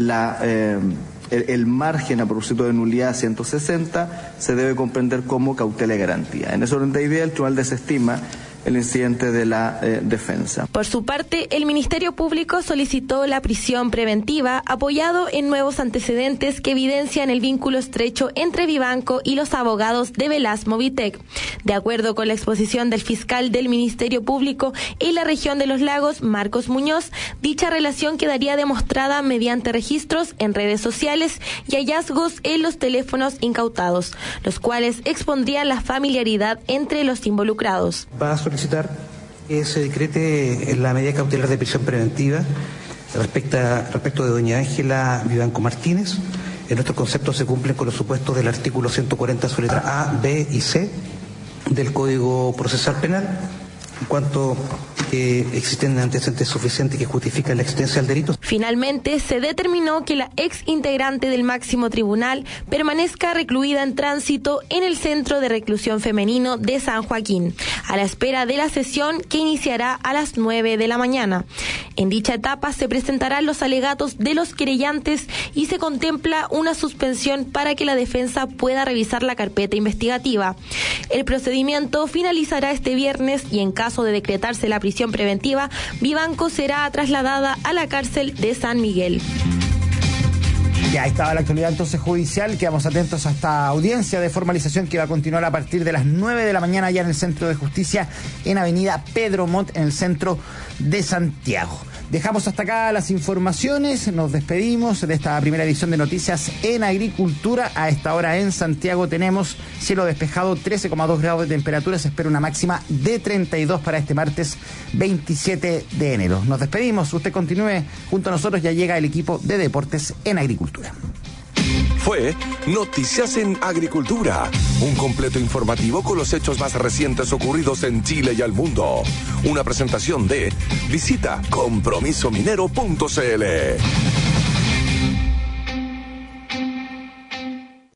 el margen a propósito de nulidad 160 se debe comprender como cautela de garantía. En ese orden de idea, el tribunal desestima el incidente de la defensa. Por su parte, el Ministerio Público solicitó la prisión preventiva apoyado en nuevos antecedentes que evidencian el vínculo estrecho entre Vivanco y los abogados de Velas Movitec. De acuerdo con la exposición del fiscal del Ministerio Público en la región de Los Lagos, Marcos Muñoz, dicha relación quedaría demostrada mediante registros en redes sociales y hallazgos en los teléfonos incautados, los cuales expondrían la familiaridad entre los involucrados. Va a solicitar que se decrete la medida cautelar de prisión preventiva respecto de doña Ángela Vivanco Martínez. En nuestro concepto se cumplen con los supuestos del artículo 140 su letra A, B y C del Código Procesal Penal, en cuanto que existen antecedentes suficientes que justifican la existencia del delito. Finalmente, se determinó que la ex integrante del máximo tribunal permanezca recluida en tránsito en el Centro de Reclusión Femenino de San Joaquín, a la espera de la sesión que iniciará a las 9 de la mañana. En dicha etapa se presentarán los alegatos de los querellantes y se contempla una suspensión para que la defensa pueda revisar la carpeta investigativa. El procedimiento finalizará este viernes y en caso de decretarse la prisión preventiva, Vivanco será trasladada a la cárcel de San Miguel. Ya estaba la actualidad entonces judicial, quedamos atentos a esta audiencia de formalización que va a continuar a partir de las 9 de la mañana ya en el Centro de Justicia en Avenida Pedro Montt, en el centro de Santiago. Dejamos hasta acá las informaciones, nos despedimos de esta primera edición de Noticias en Agricultura. A esta hora en Santiago tenemos cielo despejado, 13,2 grados de temperatura, se espera una máxima de 32 para este martes 27 de enero. Nos despedimos, usted continúe junto a nosotros, ya llega el equipo de Deportes en Agricultura. Fue Noticias en Agricultura, un completo informativo con los hechos más recientes ocurridos en Chile y al mundo. Una presentación de Visita compromisominero.cl.